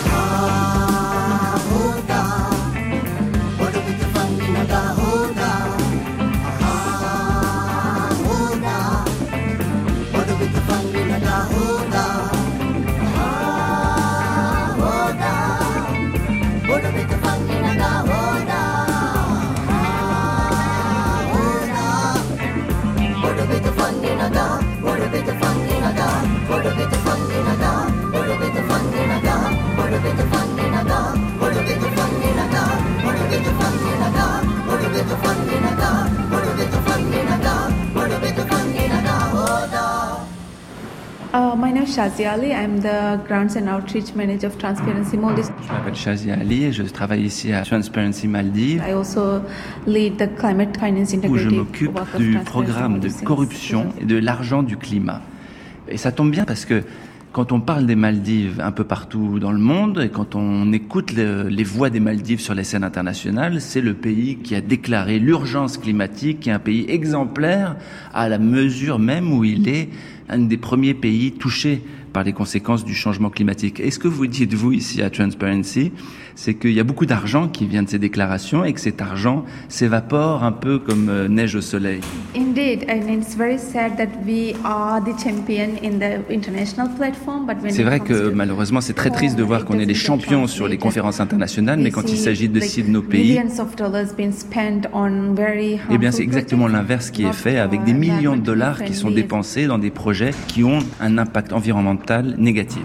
Uh, my name is Shazia Ali. I'm the Grants and Outreach Manager of Transparency Maldives. Je m'appelle Shazia Ali et je travaille ici à Transparency Maldives. I also lead the Climate Finance Integrity, où je m'occupe du programme de corruption et de l'argent du climat. Et ça tombe bien parce que quand on parle des Maldives un peu partout dans le monde et quand on écoute le, les voix des Maldives sur les scènes internationales, c'est le pays qui a déclaré l'urgence climatique, qui est un pays exemplaire à la mesure même où il est un des premiers pays touchés par les conséquences du changement climatique. Et ce que vous dites, vous, ici à Transparency, c'est qu'il y a beaucoup d'argent qui vient de ces déclarations et que cet argent s'évapore un peu comme euh, neige au soleil. Indeed, and it's very sad that we are the champion in the international platform, but when c'est vrai que malheureusement, c'est très triste de voir qu'on est les champions sur les conférences internationales, mais quand il s'agit de ci de nos pays, eh bien c'est exactement l'inverse qui est fait, avec des millions de dollars qui sont dépensés dans des projets qui ont un impact environnemental négatif.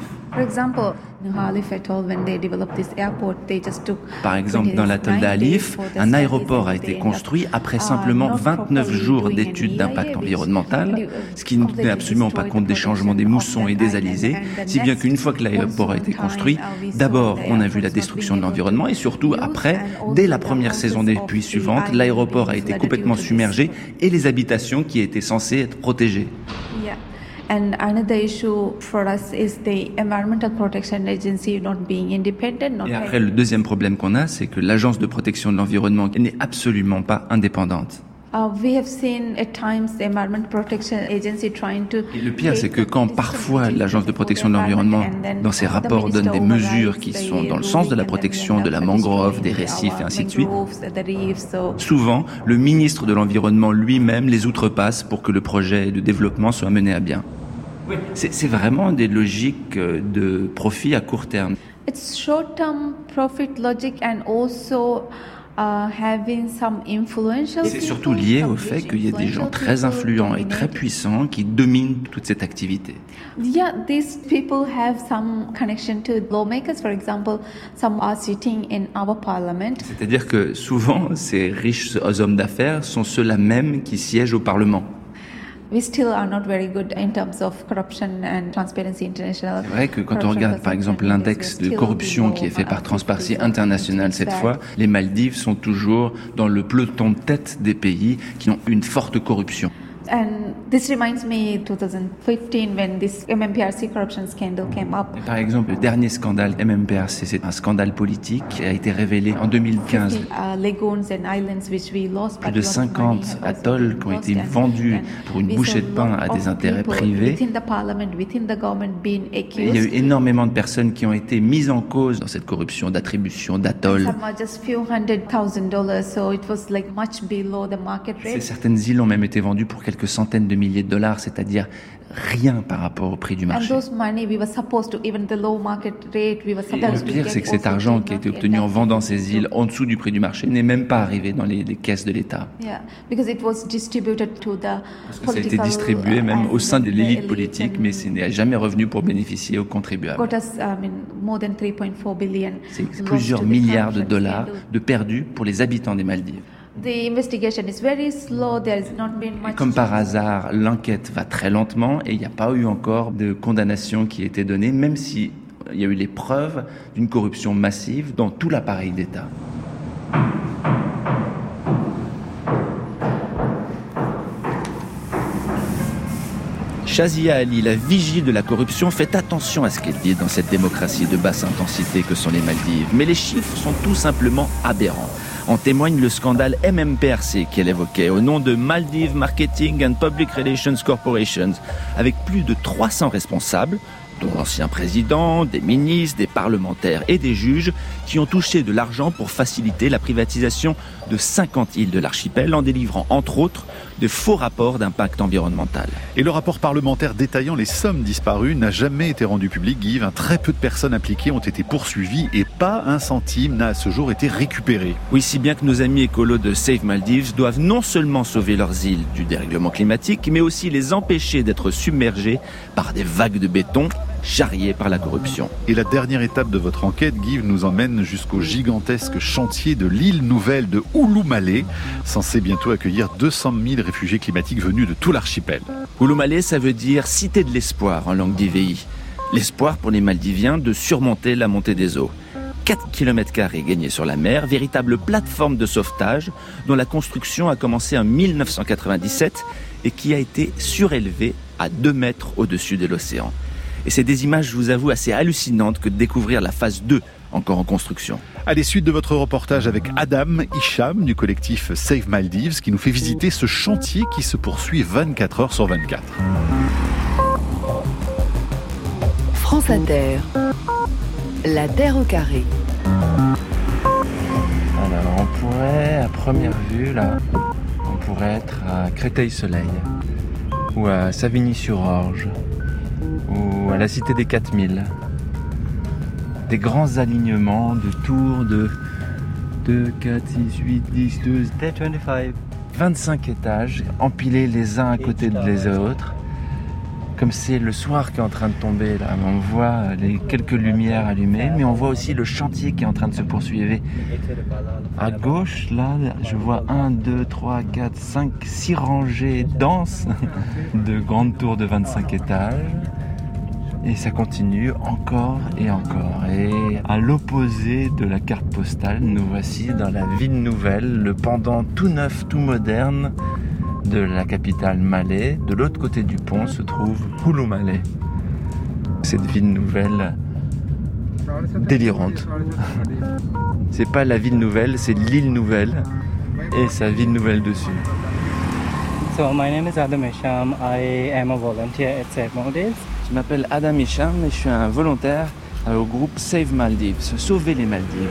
Par exemple, dans l'atoll d'Halif, un aéroport a été construit après simplement vingt-neuf jours d'études d'impact environnemental, ce qui ne tenait absolument pas compte des changements des moussons et des alizés, si bien qu'une fois que l'aéroport a été construit, d'abord on a vu la destruction de l'environnement et surtout après, dès la première saison des pluies suivantes, l'aéroport a été complètement submergé et les habitations qui étaient censées être protégées. And another issue for us is the Environmental Protection Agency not being independent. Not Et après, le deuxième problème qu'on a, c'est que l'Agence de protection de l'environnement n'est absolument pas indépendante. Uh, we have seen at times the Environmental Protection Agency trying to. Et le pire, c'est que quand parfois l'Agence de protection de l'environnement, dans ses rapports, donne des mesures qui sont dans le sens de la protection de la mangrove, des récifs et ainsi de suite, souvent le ministre de l'Environnement lui-même les outrepasse pour que le projet de développement soit mené à bien. Oui. C'est, c'est vraiment des logiques de profit à court terme. It's short-term profit logic and also uh, having some influential. C'est surtout lié au fait qu'il y a des gens très influents et très puissants qui dominent toute cette activité. Yeah, these people have some connection to lawmakers. For example, some are sitting in our parliament. C'est-à-dire que souvent, ces riches hommes d'affaires sont ceux-là même qui siègent au Parlement. We still are not very good in terms of corruption and Transparency International. C'est vrai que quand on regarde par exemple l'index de corruption qui est fait par Transparency International cette fois, les Maldives sont toujours dans le peloton de tête des pays qui ont une forte corruption. And this reminds me twenty fifteen when this M M P R C corruption scandal came up. Et par exemple, le dernier scandale M M P R C, c'est un scandale politique qui a été révélé en deux mille quinze. Plus de cinquante atolls qui ont été vendus pour une bouchée de pain à des intérêts privés. Il y a eu énormément de personnes qui ont été mises en cause dans cette corruption d'attribution d'atolls. Certaines îles ont même été vendues pour quelques quelques centaines de milliers de dollars, c'est-à-dire rien par rapport au prix du marché. Et le pire, c'est que cet argent qui a été obtenu en vendant ces îles en dessous du prix du marché n'est même pas arrivé dans les, les caisses de l'État. Parce que ça a été distribué même au sein de l'élite politique, mais ce n'est jamais revenu pour bénéficier aux contribuables. C'est plusieurs milliards de dollars de perdus pour les habitants des Maldives. The investigation is very slow. There has not been much. Comme par hasard, l'enquête va très lentement et il n'y a pas eu encore de condamnation qui a été donnée, même s'il y a eu les preuves d'une corruption massive dans tout l'appareil d'État. Shazia Ali, la vigie de la corruption, fait attention à ce qu'elle dit dans cette démocratie de basse intensité que sont les Maldives. Mais les chiffres sont tout simplement aberrants. En témoigne le scandale M M P R C qu'elle évoquait au nom de Maldives Marketing and Public Relations Corporations, avec plus de trois cents responsables, dont l'ancien président, des ministres, des parlementaires et des juges, qui ont touché de l'argent pour faciliter la privatisation de cinquante îles de l'archipel en délivrant, entre autres, de faux rapports d'impact environnemental. Et le rapport parlementaire détaillant les sommes disparues n'a jamais été rendu public, Guy. Très peu de personnes impliquées ont été poursuivies et pas un centime n'a à ce jour été récupéré. Oui, si bien que nos amis écolos de Save Maldives doivent non seulement sauver leurs îles du dérèglement climatique, mais aussi les empêcher d'être submergées par des vagues de béton charriées par la corruption. Et la dernière étape de votre enquête, Guy, nous emmène jusqu'au gigantesque chantier de l'île nouvelle de Ulumale, censé bientôt accueillir deux cent mille réfugiés climatiques venus de tout l'archipel. Ulumale, ça veut dire cité de l'espoir en langue d'I V I. L'espoir pour les Maldiviens de surmonter la montée des eaux. quatre kilomètres carrés gagnés sur la mer, véritable plateforme de sauvetage dont la construction a commencé en mille neuf cent quatre-vingt-dix-sept et qui a été surélevée à deux mètres au-dessus de l'océan. Et c'est des images, je vous avoue, assez hallucinantes que de découvrir la phase deux, encore en construction. Allez, suite de votre reportage avec Adam Hicham du collectif Save Maldives qui nous fait visiter ce chantier qui se poursuit vingt-quatre heures sur vingt-quatre. France Inter, la Terre au carré. Alors, on pourrait, à première vue, là, on pourrait être à Créteil-Soleil, ou à Savigny-sur-Orge, ou à la Cité des quatre mille. Des grands alignements de tours de deux, quatre, six, huit, dix, douze, vingt-cinq étages, empilés les uns à côté des autres. Comme c'est le soir qui est en train de tomber, là, on voit les quelques lumières allumées, mais on voit aussi le chantier qui est en train de se poursuivre. À gauche, là, je vois un, deux, trois, quatre, cinq, six rangées denses de grandes tours de vingt-cinq étages. Et ça continue encore et encore. Et à l'opposé de la carte postale, nous voici dans la ville nouvelle, le pendant tout neuf, tout moderne de la capitale Malais. De l'autre côté du pont se trouve Ulumale. Cette ville nouvelle délirante. C'est pas la ville nouvelle, c'est l'île nouvelle et sa ville nouvelle dessus. So my name is Adam Hicham. I am a volunteer at Save Maldives. Je m'appelle Adam Hicham et je suis un volontaire au groupe Save Maldives, Sauver les Maldives.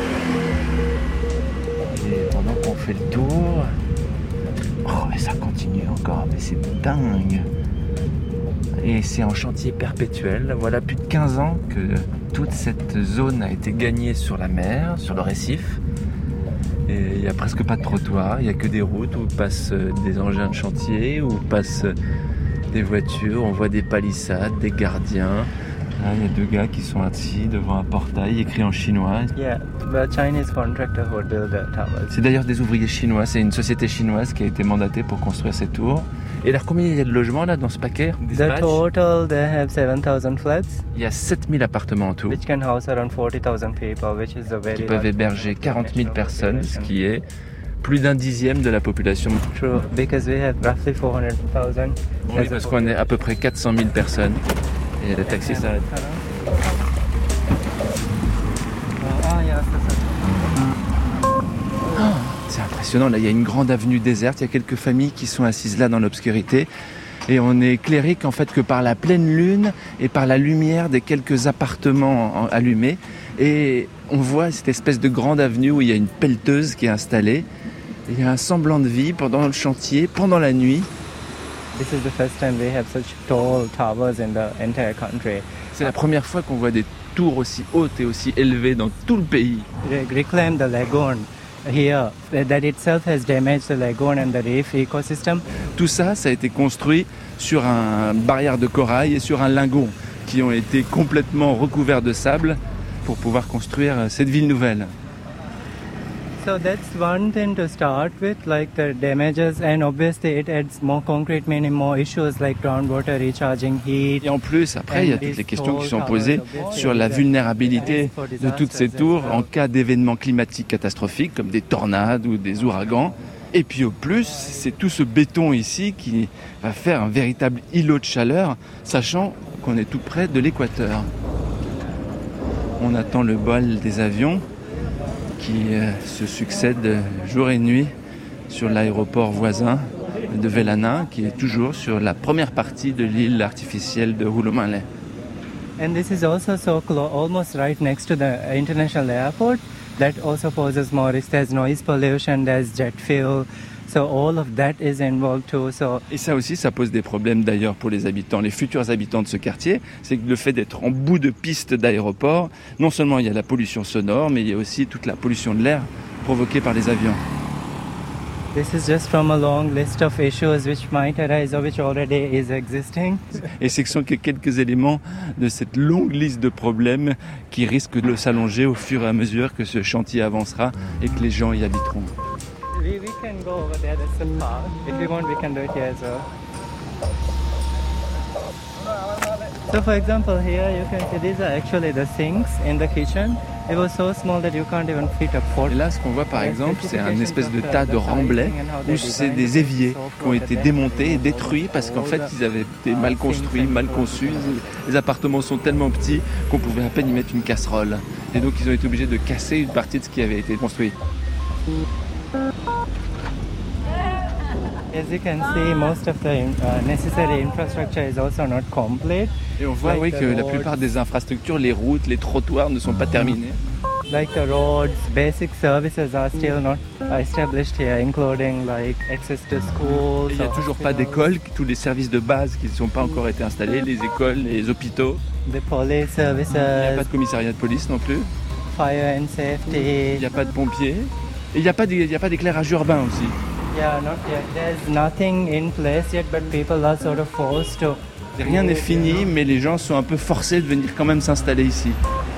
Et pendant qu'on fait le tour, oh, mais ça continue encore, mais c'est dingue. Et c'est en chantier perpétuel. Voilà plus de quinze ans que toute cette zone a été gagnée sur la mer, sur le récif. Et il n'y a presque pas de trottoir, il n'y a que des routes où passent des engins de chantier, où passent des voitures, on voit des palissades, des gardiens. Là, il y a deux gars qui sont assis devant un portail écrit en chinois. Yeah, the Chinese contractor who built the towers. C'est d'ailleurs des ouvriers chinois, c'est une société chinoise qui a été mandatée pour construire ces tours. Et alors, combien il y a de logements là dans ce paquet? The total, they have seven thousand flats. Il y a sept mille appartements en tout. Which can house around forty thousand people, which is a very qui peuvent héberger quarante mille personnes, ce qui est plus d'un dixième de la population. True, because we have roughly four hundred thousand. Oui, parce qu'on est à peu près quatre cent mille personnes. Et le taxi s'arrête. Oh, c'est impressionnant, là il y a une grande avenue déserte, il y a quelques familles qui sont assises là dans l'obscurité. Et on est éclairé qu'en fait que par la pleine lune et par la lumière des quelques appartements allumés. Et on voit cette espèce de grande avenue où il y a une pelleteuse qui est installée. Il y a un semblant de vie pendant le chantier, pendant la nuit. This is the first time we have such tall towers in the entire country. C'est la première fois qu'on voit des tours aussi hautes et aussi élevées dans tout le pays. Reclaim the lagoon here, that itself has damaged the lagoon and the reef ecosystem. Tout ça, ça a été construit sur une barrière de corail et sur un lagon qui ont été complètement recouverts de sable pour pouvoir construire cette ville nouvelle. So that's one thing to start with, like the damages, and obviously it adds more concrete meaning, more issues like groundwater recharging heat. Et en plus, après, il y a toutes les questions qui sont posées sur la vulnérabilité de toutes ces tours en cas d'événements climatiques catastrophiques comme des tornades ou des ouragans. Et puis au plus, c'est tout ce béton ici qui va faire un véritable îlot de chaleur, sachant qu'on est tout près de l'équateur. On attend le vol des avions qui euh, se succèdent jour et nuit sur l'aéroport voisin de Velana, qui est toujours sur la première partie de l'île artificielle de Hulumale. And this is also so close, almost right next to the international airport. That also poses more risk. There's noise pollution, there's jet fuel. So all of that is involved too. So Et ça aussi, ça pose des problèmes d'ailleurs pour les habitants, les futurs habitants de ce quartier. C'est que le fait d'être en bout de piste d'aéroport, non seulement il y a la pollution sonore, mais il y a aussi toute la pollution de l'air provoquée par les avions. this is just from a long list of issues which might arise or which already is existing. Et ce sont que quelques éléments de cette longue liste de problèmes qui risquent de s'allonger au fur et à mesure que ce chantier avancera et que les gens y habiteront. We, we can go over there, that's a park. If we want, we can do it here as well. So for example, here you can see these are actually the sinks in the kitchen. It was so small that you can't even fit a pot. Et là, ce qu'on voit par exemple, c'est un espèce de tas de remblais où c'est des éviers qui ont été démontés et détruits parce qu'en fait, ils avaient été mal construits, mal conçus. Les appartements sont tellement petits qu'on pouvait à peine y mettre une casserole. Et donc, ils ont été obligés de casser une partie de ce qui avait été construit. As you can see, most of the uh, necessary infrastructure is also not complete. Et on voit oui, que la plupart des infrastructures, les routes, les trottoirs ne sont pas terminés. Like the roads, basic services are still not established here, including like access to schools. Il n'y a toujours pas d'école, tous les services de base qui ne sont pas encore été installés, les écoles, les hôpitaux. The police services. Il n'y a pas de commissariat de police non plus. Fire and safety. Il n'y a pas de pompiers. Et il n'y a pas d'éclairage urbain aussi. Yeah, not yet. There's nothing in place yet, but people are sort of forced to. Rien n'est fini, mais les gens sont un peu forcés de venir quand même s'installer ici.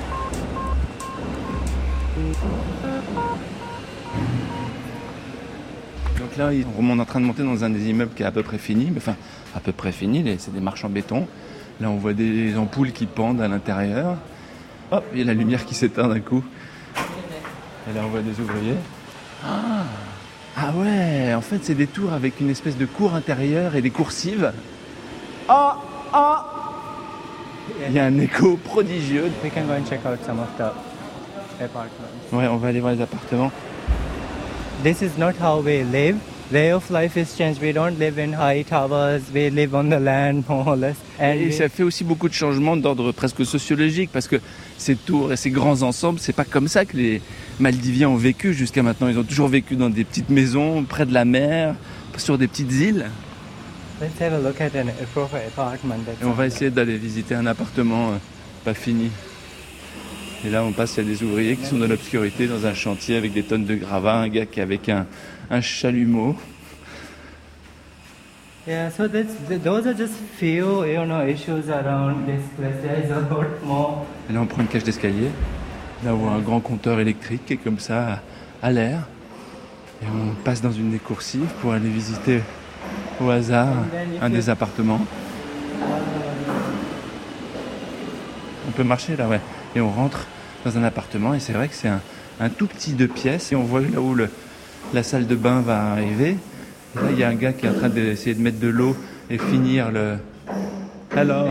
Donc là, on est en train de monter dans un des immeubles qui est à peu près fini, mais enfin, à peu près fini, c'est des marches en béton. Là, on voit des ampoules qui pendent à l'intérieur. Hop, il y a la lumière qui s'éteint d'un coup. Et là, on voit des ouvriers. Ah Ah ouais, en fait, c'est des tours avec une espèce de cour intérieure et des coursives. Ah Ah Il y a un écho prodigieux. We can go and check out some of the apartments. Ouais, on va aller voir les appartements. This is not how we live. Way of life is changed. We don't live in high towers. We live on the land, more or less. And et ça fait aussi beaucoup de changements d'ordre presque sociologique parce que ces tours et ces grands ensembles, c'est pas comme ça que les Maldiviens ont vécu jusqu'à maintenant. Ils ont toujours vécu dans des petites maisons, près de la mer, sur des petites îles. Let's have a look at an proper apartment. Et on va essayer d'aller visiter un appartement euh, pas fini. Et là, on passe, il y a des ouvriers qui sont dans l'obscurité, dans un chantier avec des tonnes de gravats, un gars qui est avec un, un chalumeau. Yeah, so that's, those are just few, you know, issues around this place. There is a lot more. Et là, on prend une cage d'escalier. Là, on voit un grand compteur électrique qui est comme ça, à l'air. Et on passe dans une des coursives pour aller visiter au hasard un des appartements. On peut marcher là, ouais. Et on rentre dans un appartement et c'est vrai que c'est un, un tout petit deux pièces. Et on voit là où le, la salle de bain va arriver. Et là, il y a un gars qui est en train d'essayer de mettre de l'eau et finir le... Hello.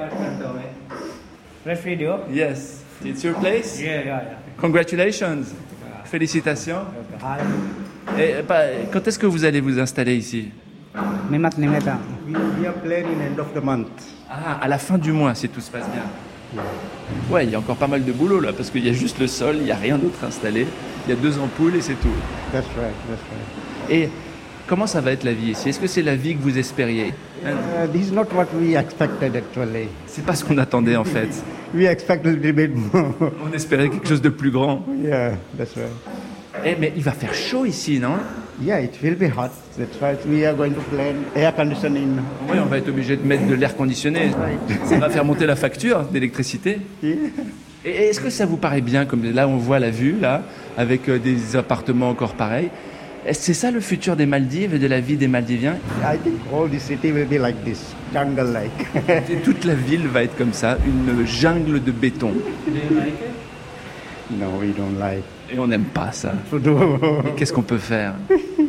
Yes. It's your place? Yeah, yeah, yeah. Congratulations. Félicitations. Et, bah, quand est-ce que vous allez vous installer ici? We, we are planning end of the month. Ah, à la fin du mois, si tout se passe bien. Ouais, il y a encore pas mal de boulot là, parce qu'il y a juste le sol, il n'y a rien d'autre installé. Il y a deux ampoules et c'est tout. That's right, that's right. Et comment ça va être la vie ici? Est-ce que c'est la vie que vous espériez? Uh, this is not what we expected actually. C'est pas ce qu'on attendait en fait. We expected a little bit more. On espérait quelque chose de plus grand. Yeah, that's right. Eh, mais il va faire chaud ici, non? Yeah, it will be hot. That's right. We are going to plan air conditioning. Oui, on va être obligé de mettre de l'air conditionné. Ça va faire monter la facture d'électricité. Yeah. Et est-ce que ça vous paraît bien, comme là on voit la vue, là, avec des appartements encore pareils? C'est ça le futur des Maldives et de la vie des Maldiviens? I think all the city will be like this, jungle-like. Et toute la ville va être comme ça, une jungle de béton. Do you like it? No, we don't like. Et on n'aime pas ça. Et qu'est-ce qu'on peut faire?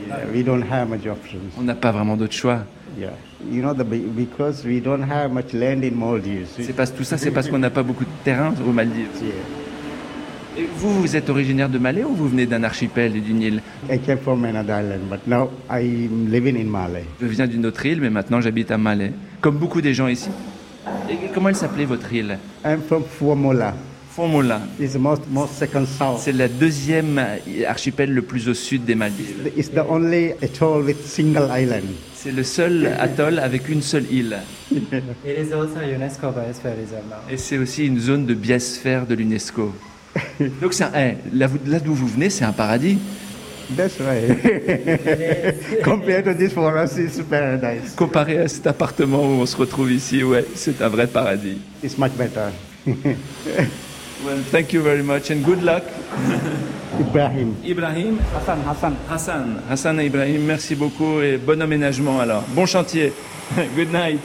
We don't have much options. On n'a pas vraiment d'autre choix. Yeah. You know, the, because we don't have much land in Maldives. C'est pas, tout ça, c'est parce qu'on n'a pas beaucoup de terrain aux Maldives. Yeah. Et vous, vous êtes originaire de Malais ou vous venez d'un archipel et d'une île? I came from another island, but now I'm living in Malé. Je viens d'une autre île, mais maintenant j'habite à Malais, comme beaucoup des gens ici. Et comment elle s'appelait votre île? I'm from Fuamola. Fuamola. It's the most, most second south. C'est la deuxième archipel le plus au sud des Maldives. It's the only atoll with single island. C'est le seul atoll avec une seule île. It is also UNESCO Biosphere Reserve now. Et c'est aussi une zone de biosphère de l'UNESCO. Donc c'est un, hey, là, là d'où vous venez, c'est un paradis. That's right. Compared to this forest, it's paradise. Comparé à cet appartement où on se retrouve ici, ouais, c'est un vrai paradis. It's much better. Well, thank you very much and good luck. Ibrahim. Ibrahim. Hassan, Hassan. Hassan. Hassan et Ibrahim, merci beaucoup et bon aménagement alors. Bon chantier. Good night.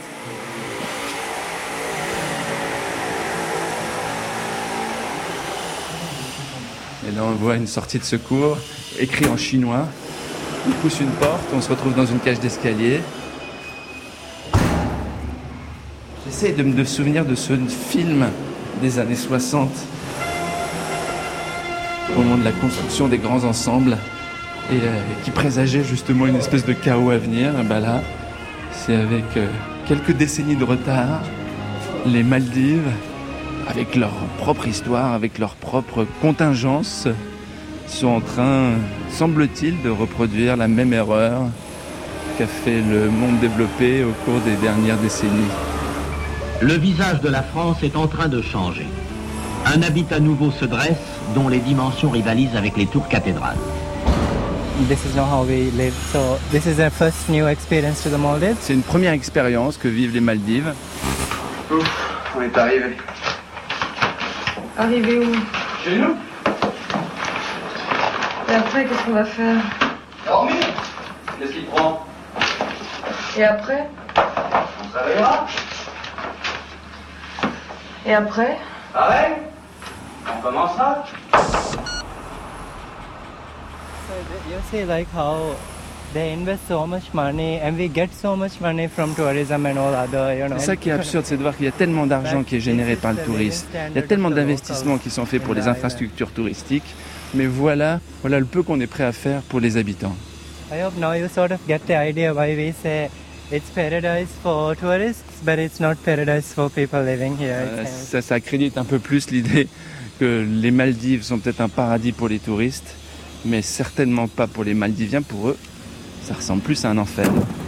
Et là, on voit une sortie de secours, écrit en chinois. On pousse une porte, on se retrouve dans une cage d'escalier. J'essaie de me souvenir de ce film des années soixante, au moment de la construction des grands ensembles, et euh, qui présageait justement une espèce de chaos à venir. Et ben là, c'est avec euh, quelques décennies de retard, les Maldives, avec leur propre histoire, avec leur propre contingence, sont en train, semble-t-il, de reproduire la même erreur qu'a fait le monde développé au cours des dernières décennies. Le visage de la France est en train de changer. Un habitat nouveau se dresse, dont les dimensions rivalisent avec les tours cathédrales. This is not how we live, so this is our first new experience to the Maldives. C'est une première expérience que vivent les Maldives. Ouf, on est arrivé. Arrivé où? Chez nous. Et après, qu'est-ce qu'on va faire? Dormir. Qu'est-ce qu'il prend? Et après? On se réveillera. Et après? Pareil. On commencera. So you see like how they invest so much money and we get so much money from tourism and all other, you know. C'est ça qui est absurde, c'est de voir qu'il y a tellement d'argent qui est généré par le tourisme. Il y a tellement d'investissements qui sont faits pour les infrastructures touristiques, mais voilà, voilà le peu qu'on est prêt à faire pour les habitants. I hope now you sort of get the idea why we say it's paradise for tourists, but it's not paradise for people living here. Euh, ça, ça accrédite un peu plus l'idée que les Maldives sont peut-être un paradis pour les touristes, mais certainement pas pour les Maldiviens. Pour eux, ça ressemble plus à un enfer.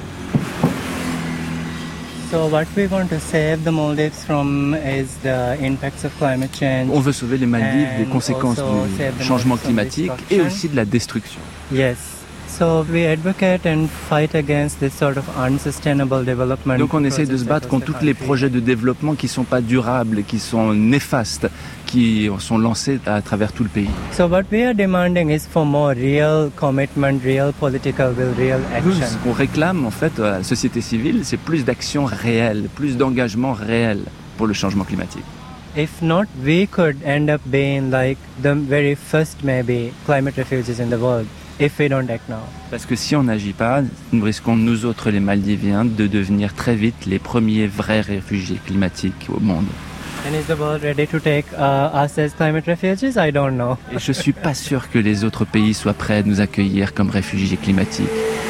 So what we want to save the Maldives from is the impacts of climate change. On veut sauver les Maldives des conséquences du changement climatique et aussi de la destruction. Yes. So we advocate and fight against this sort of unsustainable development. Donc on essaie de se battre contre tous les projets de développement qui ne sont pas durables, qui sont néfastes, qui sont lancés à travers tout le pays. So what we are demanding is for more real commitment, real political will, real action. Nous, ce qu'on réclame en fait à la société civile, c'est plus d'action réelle, plus d'engagement réel pour le changement climatique. If not, we could end up being like the very first maybe climate refugees in the world. If we don't act now. Parce que si on n'agit pas, nous risquons, nous autres les Maldiviens, de devenir très vite les premiers vrais réfugiés climatiques au monde. And is the world ready to take uh, us as climate refugees? I don't know. Et je suis pas sûr que les autres pays soient prêts à nous accueillir comme réfugiés climatiques.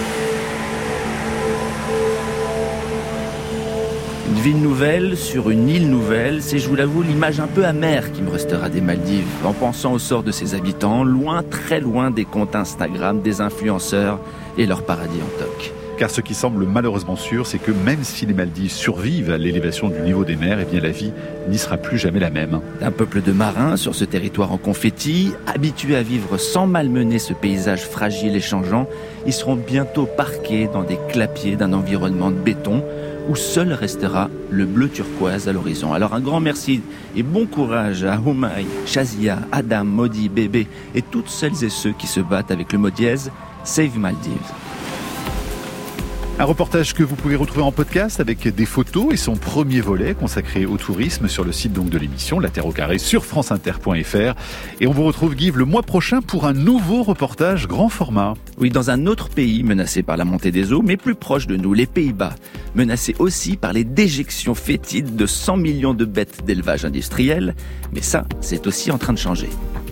Une ville nouvelle sur une île nouvelle, c'est, je vous l'avoue, l'image un peu amère qui me restera des Maldives, en pensant au sort de ses habitants, loin, très loin des comptes Instagram, des influenceurs et leur paradis en toc. Car ce qui semble malheureusement sûr, c'est que même si les Maldives survivent à l'élévation du niveau des mers, eh bien la vie n'y sera plus jamais la même. Un peuple de marins sur ce territoire en confetti, habitués à vivre sans malmener ce paysage fragile et changeant, ils seront bientôt parqués dans des clapiers d'un environnement de béton, où seul restera le bleu turquoise à l'horizon. Alors un grand merci et bon courage à Oumaï, Shazia, Adam, Modi, Bébé et toutes celles et ceux qui se battent avec le mot dièse Save Maldives. Un reportage que vous pouvez retrouver en podcast avec des photos et son premier volet consacré au tourisme sur le site donc de l'émission La Terre au carré sur franceinter point f r. Et on vous retrouve, Guy, le mois prochain pour un nouveau reportage grand format. Oui, dans un autre pays menacé par la montée des eaux, mais plus proche de nous, les Pays-Bas, menacé aussi par les déjections fétides de cent millions de bêtes d'élevage industriel. Mais ça, c'est aussi en train de changer.